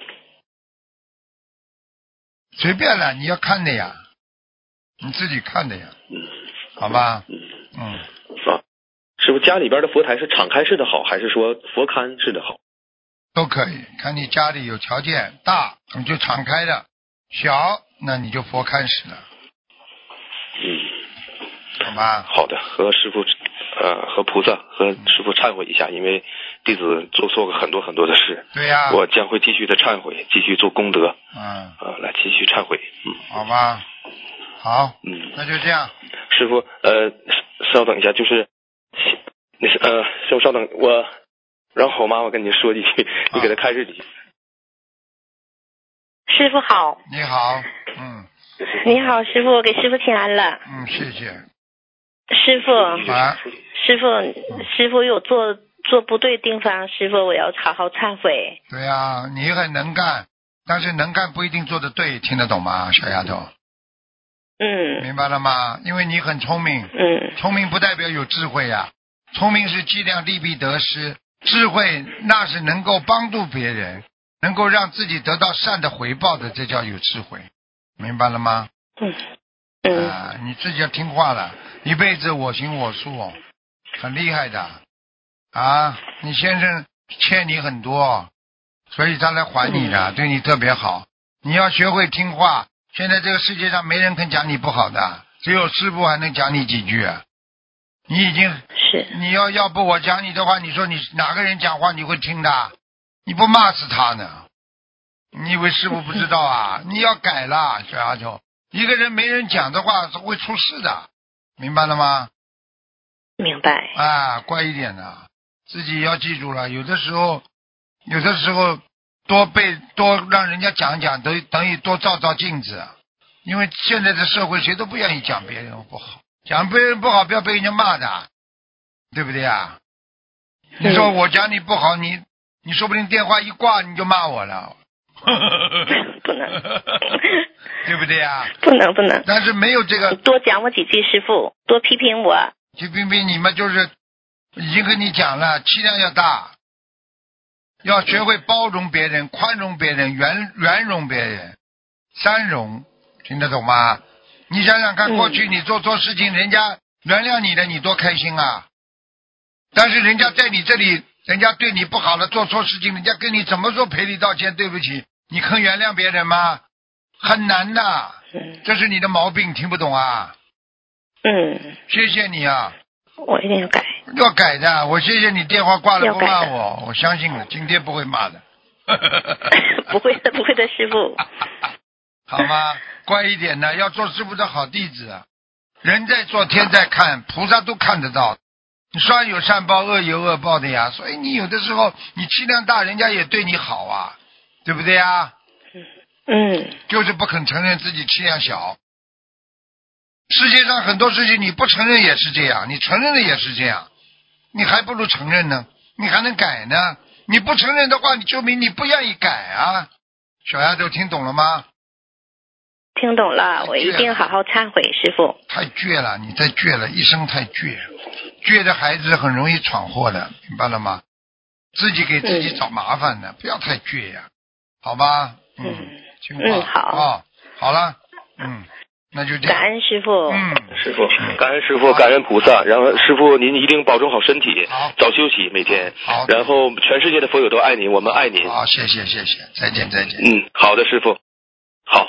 随便了，你要看的呀，你自己看的呀，好吧？
师傅，家里边的佛台是敞开式的好，还是说佛龛式的好？
都可以，看你家里有条件，大你就敞开的，小那你就佛龛式的。好吧。
好的，和师傅和菩萨和师傅忏悔一下，因为弟子做错过很多很多的事。
对呀。
我将会继续的忏悔，继续做功德。来继续忏悔。
好吧。好。那就这样。
师傅，稍等一下，就是师傅稍等，我让我妈妈跟你说几句，你给她开示几句。
师傅好。
你好。
你好，师傅，给师傅请安了。
谢谢。
师傅，师傅有做不对地方，师傅我要好好忏悔。
对呀，你很能干，但是能干不一定做得对，听得懂吗，小丫头？明白了吗？因为你很聪明。聪明不代表有智慧呀，聪明是计量利弊得失，智慧那是能够帮助别人，能够让自己得到善的回报的，这叫有智慧，明白了吗？你自己要听话了，一辈子我行我素，很厉害的啊！你先生欠你很多，所以他来还你的，对你特别好。你要学会听话。现在这个世界上没人肯讲你不好的，只有师父还能讲你几句。你已经是你要不我讲你的话，你说你哪个人讲话你会听的？你不骂死他呢？你以为师父不知道啊？你要改了，小丫头。一个人没人讲的话是会出事的，明白了吗？
明白。
乖一点的，自己要记住了。有的时候多让人家讲讲，等于多照照镜子。因为现在的社会谁都不愿意讲别人不好，讲别人不好不要被人家骂的，对不对啊？你说我讲你不好，你说不定电话一挂你就骂我了。
不能。
对不对啊？
不能。
但是没有这个。
多讲我几句，师父，多批评我。
去批评你们就是已经跟你讲了，气量要大，要学会包容别人、宽容别人、圆容别人，三容，听得懂吗？你想想看，过去你做错事情，人家原谅你的，你多开心啊！但是人家在你这里，人家对你不好了，做错事情，人家跟你怎么说赔礼道歉，对不起，你肯原谅别人吗？很难的，这是你的毛病，听不懂啊？谢谢你啊。
我一定要改。
要改的，我谢谢你电话挂了不骂我，我相信了，今天不会骂的。
不会的，师父。
好吗？乖一点的，要做师父的好弟子。人在做，天在看，菩萨都看得到。你善有善报，恶有恶报的呀。所以你有的时候你气量大，人家也对你好啊，对不对呀？就是不肯承认自己气量小。世界上很多事情你不承认也是这样，你承认的也是这样，你还不如承认呢，你还能改呢。你不承认的话，你证明你不愿意改啊。小丫头听懂了吗？
听懂了，我一定好好忏悔，师父。
太倔了，你太倔了，一生太倔，倔的孩子很容易闯祸的，明白了吗？自己给自己找麻烦的，不要太倔呀，好吧？听话。好，好了，那就这样。
感恩师父。
师父，感恩师父，感恩菩萨。然后师父您一定保重好身体，早休息每天。
好。
然后全世界的佛友都爱您，我们爱您。
好，谢谢，再见。
好的，师父。好。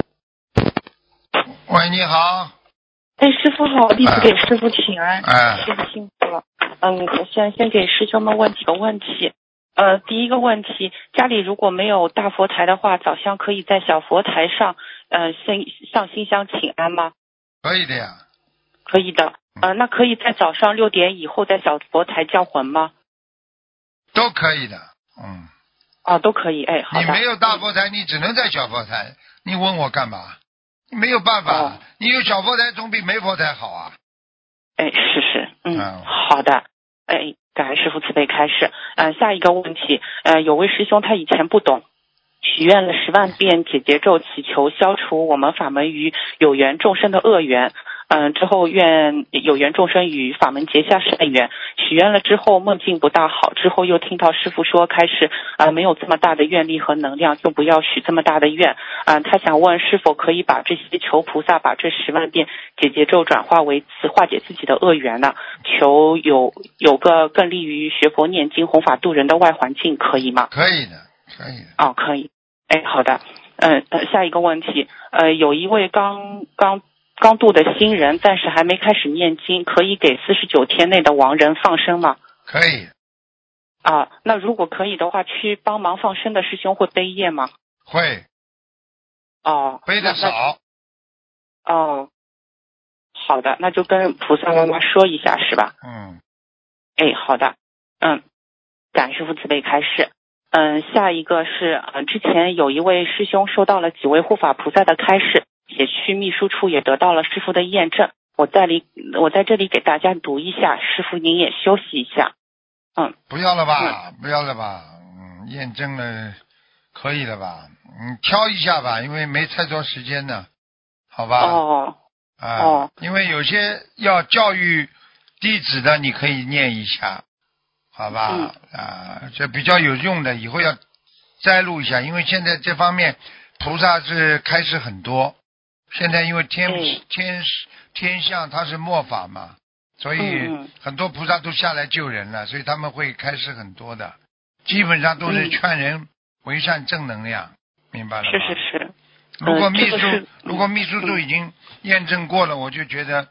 喂，你好。
师父好，弟子给师父请安。师父辛苦了。先给师兄们问几个问题。第一个问题，家里如果没有大佛台的话，早香可以在小佛台上上新香请安吗？
可以的呀。
可以的。那可以在早上6点以后在小佛台叫魂吗？
都可以的。
都可以。好的。
你没有大佛台，你只能在小佛台，你问我干嘛？没有办法，你有小佛台总比没佛台好啊。
是。好的。感恩师父慈悲开示。下一个问题，有位师兄他以前不懂，许愿了10万遍解结咒，祈求消除我们法门与有缘众生的恶缘。 之后愿有缘众生与法门结下善缘，许愿了之后梦境不大好，之后又听到师父说开始没有这么大的愿力和能量，就不要许这么大的愿。他想问是否可以把这些求菩萨把这10万遍解结咒转化为慈，化解自己的恶缘呢？求有个更利于学佛念经弘法度人的外环境，可以吗？
可以的，可以的。
可以。好的。下一个问题，有一位刚度的新人，但是还没开始念经，可以给49天内的亡人放生吗？
可以。
那如果可以的话，去帮忙放生的师兄会背业吗？
会。背的少。
好的，那就跟菩萨妈妈说一下是吧？好的。感师父慈悲开示。下一个是之前有一位师兄收到了几位护法菩萨的开示，写去秘书处也得到了师父的验证。我在这里给大家读一下，师父您也休息一下。
不要了吧，不要了吧。验证了可以了吧？挑一下吧，因为没太多时间呢，好吧？因为有些要教育弟子的，你可以念一下。好吧，这比较有用的，以后要摘录一下，因为现在这方面菩萨是开始很多，现在因为天象它是末法嘛，所以很多菩萨都下来救人了，所以他们会开始很多的，基本上都是劝人为善正能量，明白了吗？
是。
如果秘书处已经验证过了，我就觉得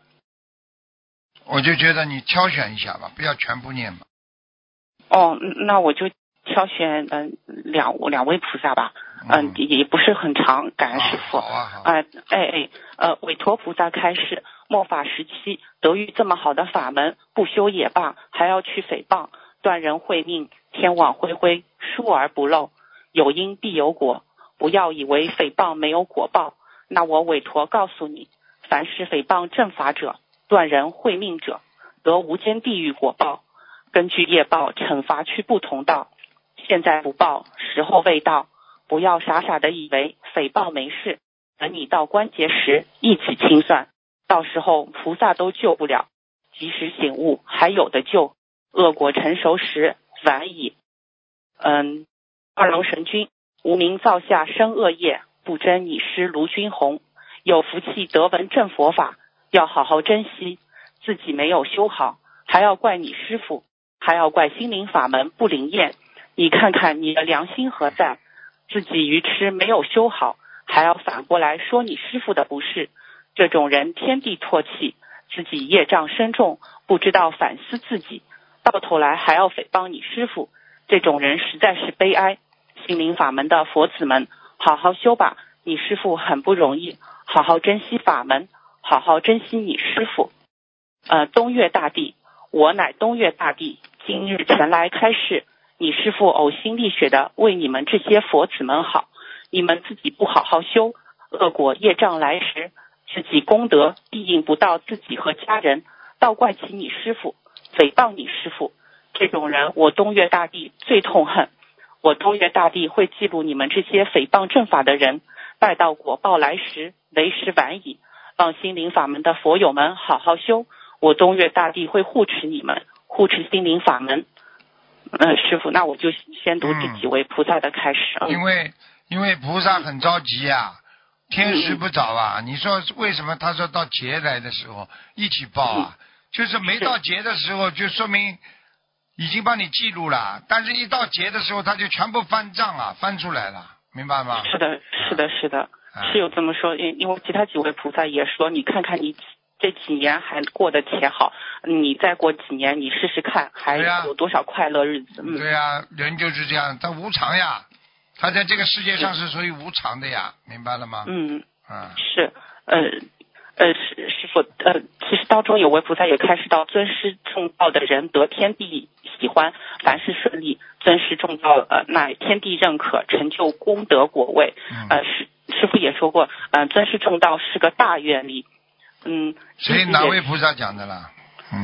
你挑选一下吧，不要全部念嘛。
那我就挑选两位菩萨吧。也不是很长，感恩师父。韦陀菩萨开示，末法时期得遇这么好的法门，不修也罢，还要去诽谤，断人慧命，天网恢恢，疏而不漏，有因必有果，不要以为诽谤没有果报。那我韦陀告诉你，凡是诽谤正法者，断人慧命者，得无间地狱果报。根据业报惩罚去不同道，现在不报，时候未到，不要傻傻的以为诽谤没事，等你到关节时一起清算，到时候菩萨都救不了，及时醒悟还有的救，恶果成熟时晚矣。二郎神君无名造下生恶业，不争你师卢君红，有福气得闻正佛法，要好好珍惜，自己没有修好，还要怪你师父，还要怪心灵法门不灵验，你看看你的良心何在？自己愚痴没有修好，还要反过来说你师父的不是，这种人天地唾弃，自己业障深重，不知道反思自己，到头来还要诽谤你师父，这种人实在是悲哀。心灵法门的佛子们，好好修吧，你师父很不容易，好好珍惜法门，好好珍惜你师父。东岳大帝，我乃东岳大帝，今日前来开示，你师父呕心沥血的为你们这些佛子们好，你们自己不好好修，恶果业障来时，自己功德必应不到自己和家人，倒怪起你师父，诽谤你师父，这种人我东岳大帝最痛恨。我东岳大帝会记录你们这些诽谤正法的人，待到果报来时，为时晚矣。让心灵法门的佛友们好好修，我东岳大帝会护持你们，护持心灵法门。师父，那我就先读这几位菩萨的开始。
因为菩萨很着急啊，天时不早啊。你说为什么他说到劫来的时候一起报啊？就是没到劫的时候，就说明已经帮你记录了，但是一到劫的时候，他就全部翻账啊，翻出来了，明白吗？
是的，是有这么说。因为其他几位菩萨也说，你看看你这几年还过得且好，你再过几年你试试看，还有多少快乐日子。
对呀，人就是这样，他无常呀，他在这个世界上是属于无常的呀，明白了吗？
是。师父，其实当中有位菩萨也开示到，尊师重道的人得天地喜欢，凡事顺利，尊师重道乃天地认可，成就功德果位。师父也说过，尊师重道是个大愿力。
哪位菩萨讲的啦？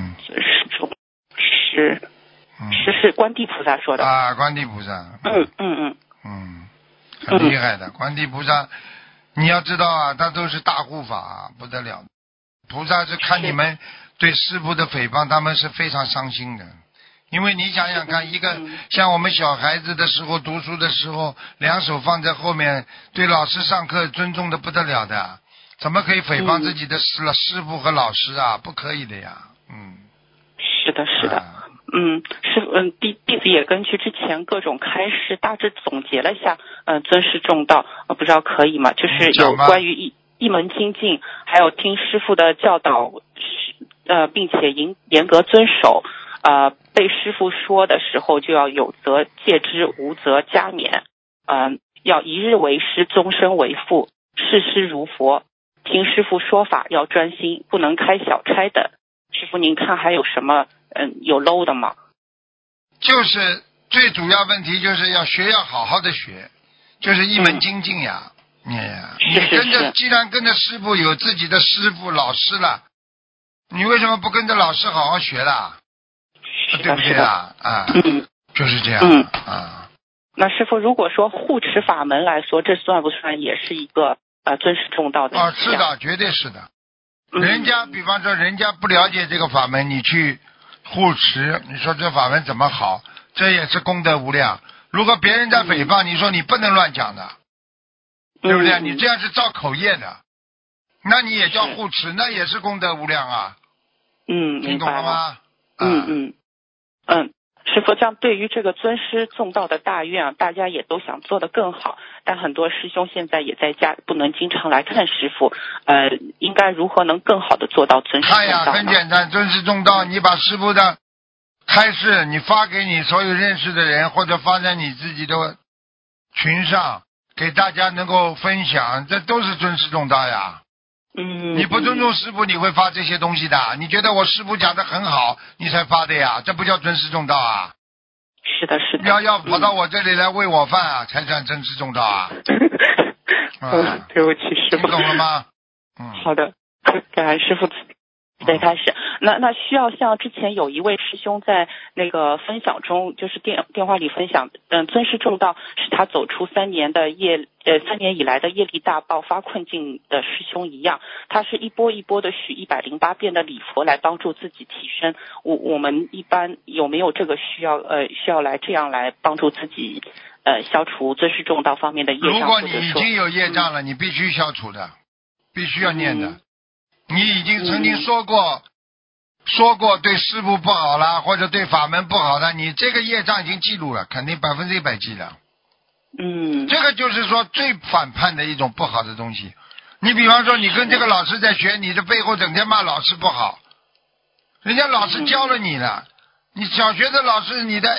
是观地菩萨说的
啊，观地菩萨。很厉害的观地菩萨。你要知道啊，他都是大护法，不得了。 菩萨是看你们对师父的诽谤，他们是非常伤心的。因为你想想看，一个像我们小孩子的时候，读书的时候，两手放在后面，对老师上课尊重的不得了的，怎么可以诽谤自己的师父和老师啊？不可以的呀。
是的，是的。弟子也根据之前各种开示，大致总结了一下，尊师重道，不知道可以吗？就是有关于一门精进，还有听师父的教导，并且严格遵守。被师父说的时候就要有则戒之，无则加勉。要一日为师，终身为父，视师如佛。听师父说法要专心，不能开小差等。师父您看还有什么有漏的吗？
就是最主要问题就是要好好的学，就是一门精进呀。你跟着，既然跟着师父有自己的师父老师了，你为什么不跟着老师好好学啦？对不对啊？就是这样。
那师父，如果说护持法门来说，这算不算也是一个尊师重道的？
是的，绝对是的。人家比方说人家不了解这个法门，你去护持，你说这法门怎么好？这也是功德无量。如果别人在诽谤，你说你不能乱讲的，对不对？你这样是造口业的，那你也叫护持，那也是功德无量啊。听懂了吗？
师父，这样对于这个尊师重道的大愿，大家也都想做得更好，但很多师兄现在也在家，不能经常来看师父。应该如何能更好的做到尊师重道呢？
很简单，尊师重道，你把师父的开示你发给你所有认识的人，或者发在你自己的群上，给大家能够分享，这都是尊师重道呀。你不尊重师父，你会发这些东西的。你觉得我师父讲的很好，你才发的呀，这不叫尊师重道啊。
是的，是的。
要跑到我这里来喂我饭啊，才算尊师重道啊。
对不起，师父。
听懂了吗？
好的，感恩师父。再开始，那需要像之前有一位师兄在那个分享中，就是电话里分享，尊师重道使他走出3年以来的业力大爆发困境的师兄一样，他是一波一波的许108遍的礼佛来帮助自己提升。我们一般有没有这个需要来这样来帮助自己消除尊师重道方面的业障？
如果你已经有业障了，你必须消除的，必须要念的。你已经曾经说过对师父不好啦，或者对法门不好的，你这个业障已经记录了，肯定100%记了。这个就是说最反叛的一种不好的东西。你比方说你跟这个老师在学，你的背后整天骂老师不好，人家老师教了你了，你小学的老师你的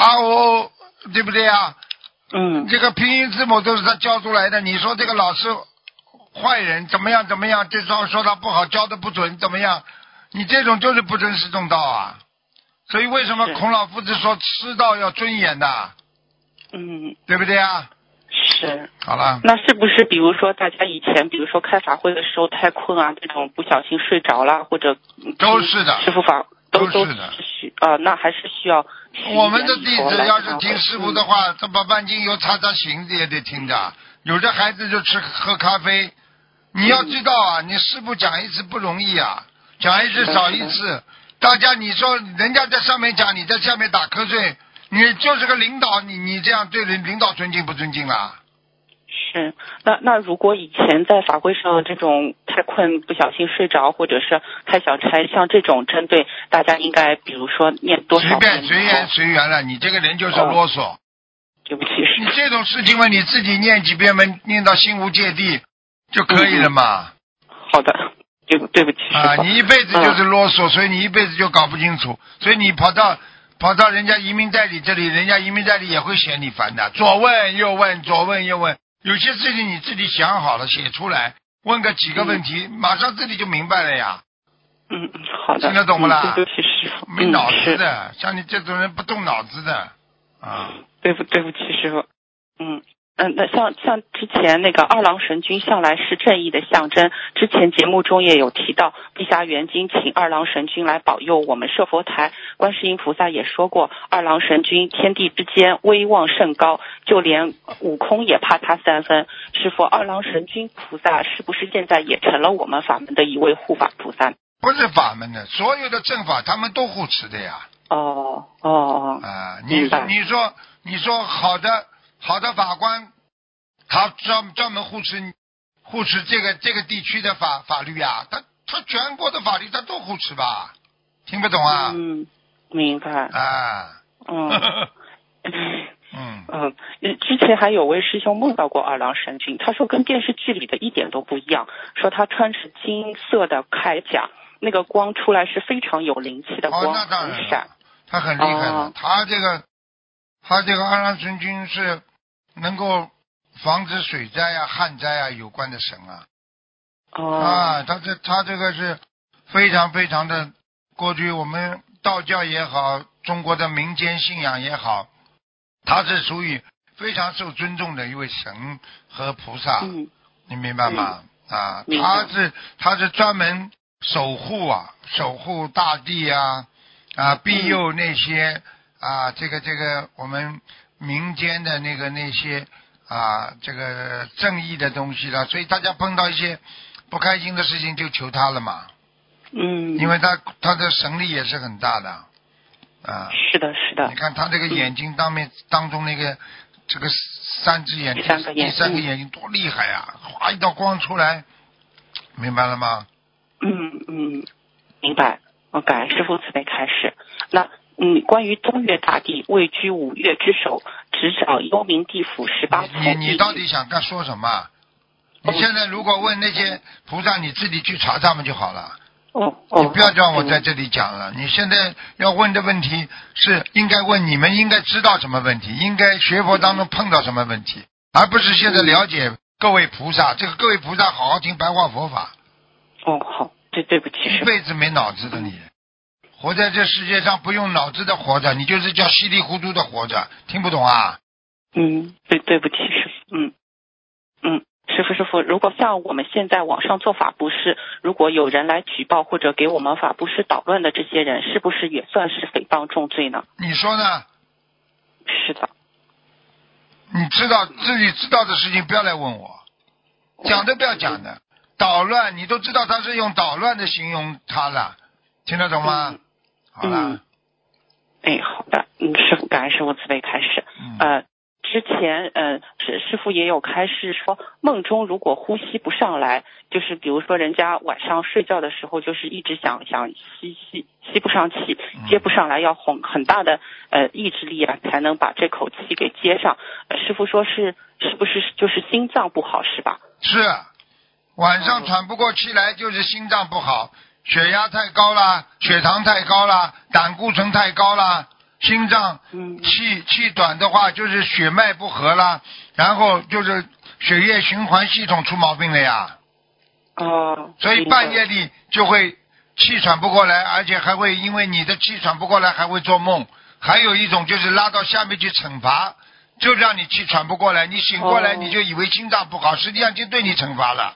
RO 对不对啊？这个拼音字母都是他教出来的，你说这个老师坏人怎么样，这说他不好，教的不准怎么样，你这种就是不尊师重道啊。所以为什么孔老夫子说师道要尊严的？对不对啊？
是。
好了。
那是不是比如说大家以前比如说开法会的时候太困啊，这种不小心睡着了，或者
都是的，
师父法
都是的。
那还是需要
我们的弟子要是听师父的话，这把半斤油擦行也得听的。有的孩子就喝咖啡，你要知道啊，你师父讲一次不容易啊，讲一次少一次。大家你说人家在上面讲，你在下面打瞌睡，你就是个领导，你这样对领导尊敬不尊敬啦？
是。那如果以前在法会上这种太困不小心睡着，或者是开小差，像这种针对大家应该比如说念多少遍？
随缘了，你这个人就是啰嗦。
对不起，
你这种事情嘛，你自己念几遍文，念到心无芥蒂就可以了嘛。
好的，对不起
啊，你一辈子就是啰嗦，所以你一辈子就搞不清楚，所以你跑到人家移民代理这里，人家移民代理也会嫌你烦的，左问右问，有些事情你自己想好了写出来，问个几个问题，马上自己就明白了呀。
好的。
听得懂不啦？
对不起师父，
没脑子的，像你这种人不动脑子的啊。
对不起师父。 那像之前那个二郎神君向来是正义的象征，之前节目中也有提到，碧霞元君请二郎神君来保佑我们设佛台，观世音菩萨也说过，二郎神君天地之间威望甚高，就连悟空也怕他3分。师父，二郎神君菩萨是不是现在也成了我们法门的一位护法菩萨？
不是法门的，所有的正法他们都护持的呀。你说好的法官，他专门护持这个地区的法律啊，他全国的法律他都护持吧？听不懂啊？
明白
啊。
之前还有位师兄梦到过二郎神君，他说跟电视剧里的一点都不一样，说他穿着金色的铠甲，那个光出来是非常有灵气的光，
那当然
很闪。
他很厉害的，他这个二郎神君是能够防止水灾啊、旱灾啊有关的神啊。他这个是非常非常的，过去我们道教也好，中国的民间信仰也好，他是属于非常受尊重的一位神和菩萨。你明白吗？他是专门守护大地啊，庇佑那些这个我们民间的那些这个正义的东西了，所以大家碰到一些不开心的事情就求他了嘛。因为他的神力也是很大的
是的。
你看他这个眼睛当中这个3只眼睛，第3个眼睛多厉害呀！哗，一道光出来，明白了吗？
明白。感恩师父慈悲开示。那关于东岳大帝位居5岳之首，执掌幽冥地府18层，
你到底想说什么？你现在如果问那些菩萨，你自己去查他们就好了。你不要叫我在这里讲了。你现在要问的问题是应该问你们应该知道什么问题，应该学佛当中碰到什么问题，而不是现在了解各位菩萨。这个各位菩萨好好听白话佛法。
好，对不起，
一辈子没脑子的你，活在这世界上不用脑子的活着，你就是叫稀里糊涂的活着，听不懂啊？
对不起师父。师父，如果像我们现在网上做法布施，如果有人来举报或者给我们法布施捣乱的这些人，是不是也算是诽谤重罪呢？
你说呢？
是的。
你自己知道的事情不要来问我，讲都不要讲的。捣乱你都知道他是用捣乱的形容他了，听得懂吗？好了。
好的。师父，感恩师父慈悲开示。之前师父也有开示说，梦中如果呼吸不上来，就是比如说人家晚上睡觉的时候就是一直想吸不上气，接不上来，要很大的意志力才能把这口气给接上。师父说是不是就是心脏不好是吧？
是，晚上喘不过气来就是心脏不好，血压太高了，血糖太高了，胆固醇太高了。心脏气短的话就是血脉不和了，然后就是血液循环系统出毛病了呀。所以半夜里就会气喘不过来，而且还会因为你的气喘不过来还会做梦。还有一种就是拉到下面去惩罚，就让你气喘不过来，你醒过来你就以为心脏不好，实际上就对你惩罚了。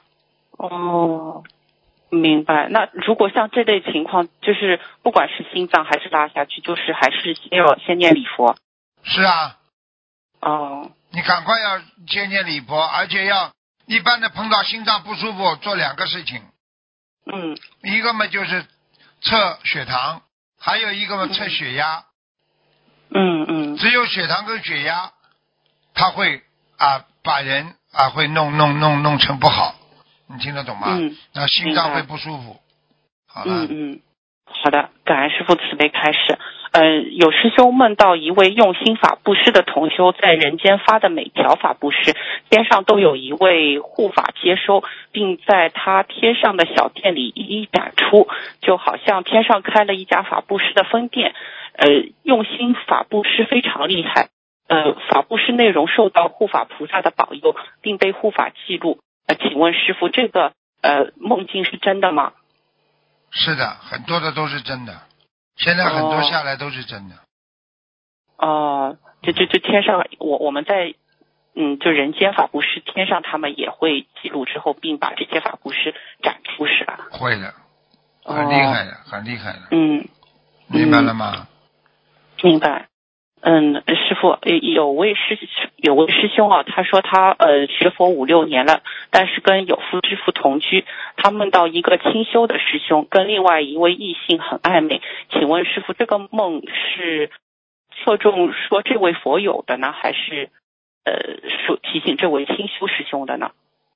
明白。那如果像这类情况，就是不管是心脏还是拉下去，就是还是先念礼佛。
是啊。你赶快要先念礼佛，而且要一般的碰到心脏不舒服做2个事情。一个嘛就是测血糖，还有一个嘛测血压。只有血糖跟血压，它会把人会弄成不好。你听得懂吗？那心脏会不舒服。好了。
好的，感恩师父慈悲开示。有师兄梦到一位用心法布施的同修在人间发的每条法布施，天上都有一位护法接收，并在他天上的小店里一一展出，就好像天上开了一家法布施的分店。用心法布施非常厉害。法布施内容受到护法菩萨的保佑，并被护法记录。请问师父，这个梦境是真的吗？
是的，很多的都是真的，现在很多下来都是真的。
这天上我们在就人间法布施，天上他们也会记录之后，并把这些法布施展出，是吧？
会的，很厉害的，很厉害的。明白了吗？
明白。师父，有位师兄啊，他说他学佛5、6年了，但是跟有夫之妇同居，他梦到一个清修的师兄跟另外一位异性很暧昧，请问师父，这个梦是侧重说这位佛友的呢，还是说提醒这位清修师兄的呢？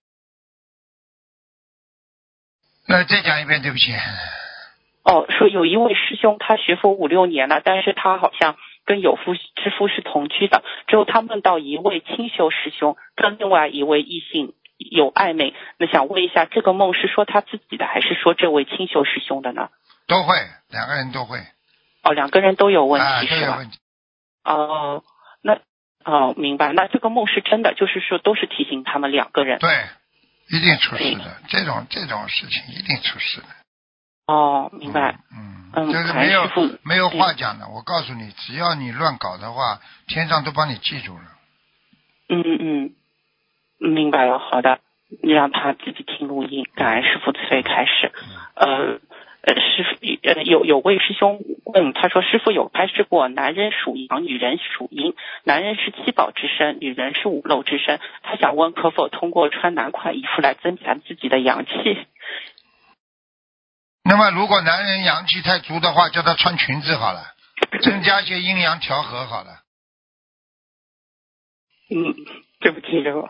再讲一遍，对不起。
说有一位师兄他学佛5、6年了，但是他好像跟有夫之妇是同居的，之后他梦到一位清修师兄跟另外一位异性有暧昧，那想问一下，这个梦是说他自己的，还是说这位清修师兄的呢？
都会，两个人都会。
两个人都有问题，是吧？
都有问题。
明白。那这个梦是真的，就是说都是提醒他们两个人。
对，一定出事的，这种事情一定出事的。
明白。
就是没有话讲的。我告诉你，只要你乱搞的话，天上都帮你记住了。
明白了。好的，让他自己听录音。感恩师父慈悲开示。师父有位师兄问，他说师父有开示过，男人属阳，女人属阴，男人是七宝之身，女人是五漏之身。他想问，可否通过穿哪款衣服来增加自己的阳气？
那么如果男人阳气太足的话，叫他穿裙子好了，增加一些阴阳调和好了。
对不起，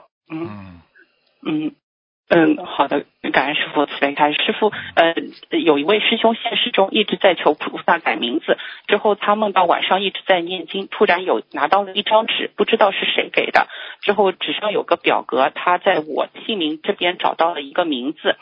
好的，感恩师父慈悲开示。师父，有一位师兄现实中一直在求菩萨改名字，之后他梦到晚上一直在念经，突然拿到了一张纸，不知道是谁给的，之后纸上有个表格，他在我姓名这边找到了一个名字，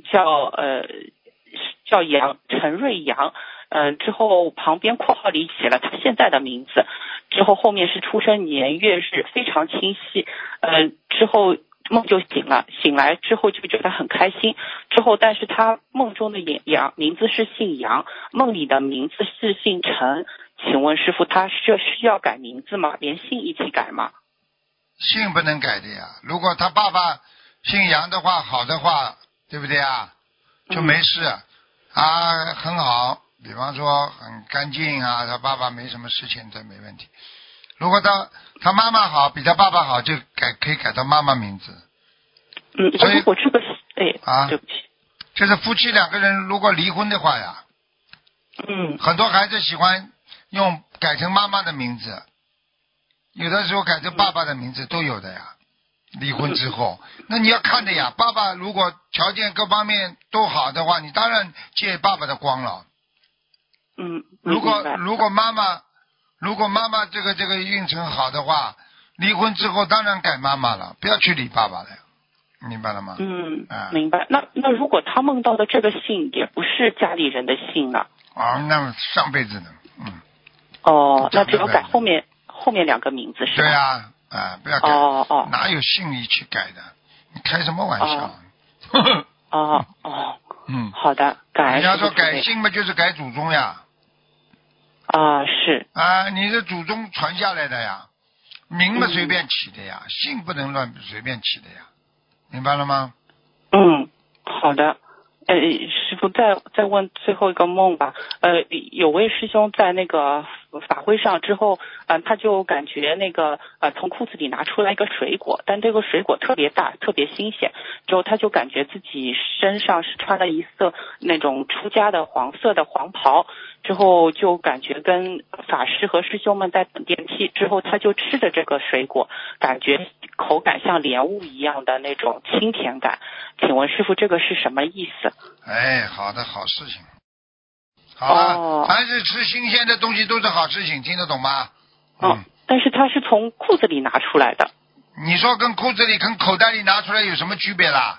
叫陈瑞阳，之后旁边括号里写了他现在的名字，之后后面是出生年月日非常清晰，之后梦就醒了，醒来之后就觉得很开心，之后但是他梦中的名字是姓杨，梦里的名字是姓陈，请问师父他需要改名字吗？连姓一起改吗？
姓不能改的呀，如果他爸爸姓杨的话，好的话，对不对啊？就没事。很好，比方说很干净啊，他爸爸没什么事情，这没问题。如果他妈妈好，比他爸爸好，就可以改到妈妈名字。所以
如果这个对不起，
就是夫妻两个人如果离婚的话呀，很多孩子喜欢改成妈妈的名字，有的时候改成爸爸的名字都有的呀。离婚之后，那你要看的呀，爸爸如果条件各方面都好的话，你当然借爸爸的光了。如果妈妈这个运程好的话，离婚之后当然改妈妈了，不要去理爸爸了，明白了吗？
明白。那如果他梦到的这个姓也不是家里人的姓呢？
那上辈子的。
那只要改后面两个名字是吧？
对呀。不要改。哪有姓一起改的？你开什么玩笑？
好的，改。
你要说改姓嘛，就是改祖宗呀。
是。
你是祖宗传下来的呀，名嘛随便起的呀，姓不能随便起的呀，明白了吗？
好的。师父再问最后一个梦吧。有位师兄在那个法会上之后，他就感觉那个从裤子里拿出来一个水果，但这个水果特别大，特别新鲜。之后他就感觉自己身上是穿了一色那种出家的黄色的黄袍，之后就感觉跟法师和师兄们在等电梯，之后他就吃着这个水果，感觉口感像莲雾一样的那种清甜感。请问师父这个是什么意思？
好的，好事情。好了，凡是吃新鲜的东西都是好事情，听得懂吗？
但是他是从裤子里拿出来的。
你说跟裤子里跟口袋里拿出来有什么区别啦？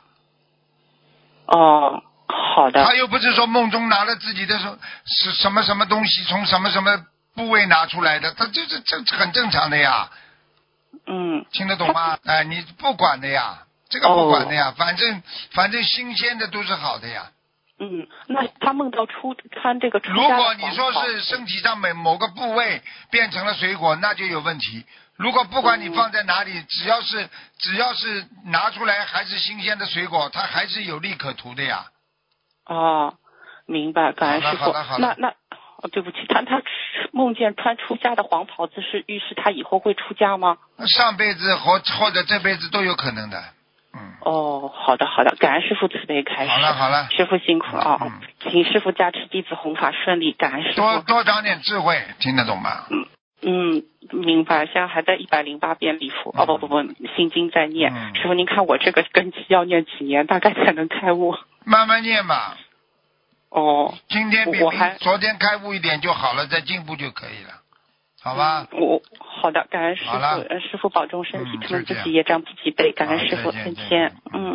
好的。
他又不是说梦中拿了自己的是什么东西从什么部位拿出来的，他这很正常的呀。听得懂吗？你不管的呀，这个不管的呀，反正新鲜的都是好的呀。
那他梦到穿这个出家
如
的黄袍，
果你说是身体上某个部位变成了水果，那就有问题。如果不管你放在哪里，只要是拿出来还是新鲜的水果，它还是有利可图的呀。
哦，明白，感恩师傅。
好
那对不起，他梦见穿出家的黄袍子，是预示他以后会出家吗？
上辈子或者这辈子都有可能的。
哦，好的，感恩师傅慈悲开示。
好了，
师傅辛苦了请师傅加持弟子弘法顺利，感恩师傅。
多长点智慧，听得懂吗？
明白。现在还在108遍礼佛，不，心经在念。师傅，您看我这个根基要念几年，大概才能开悟？
慢慢念吧。今天比昨天开悟一点就好了，再进步就可以了，好吧？
好的，感恩师傅，师傅保重身体，他们自己业障自己背，感恩师傅，再见。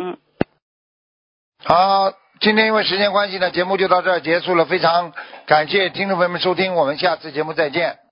好，今天因为时间关系呢，节目就到这儿结束了，非常感谢听众朋友们收听，我们下次节目再见。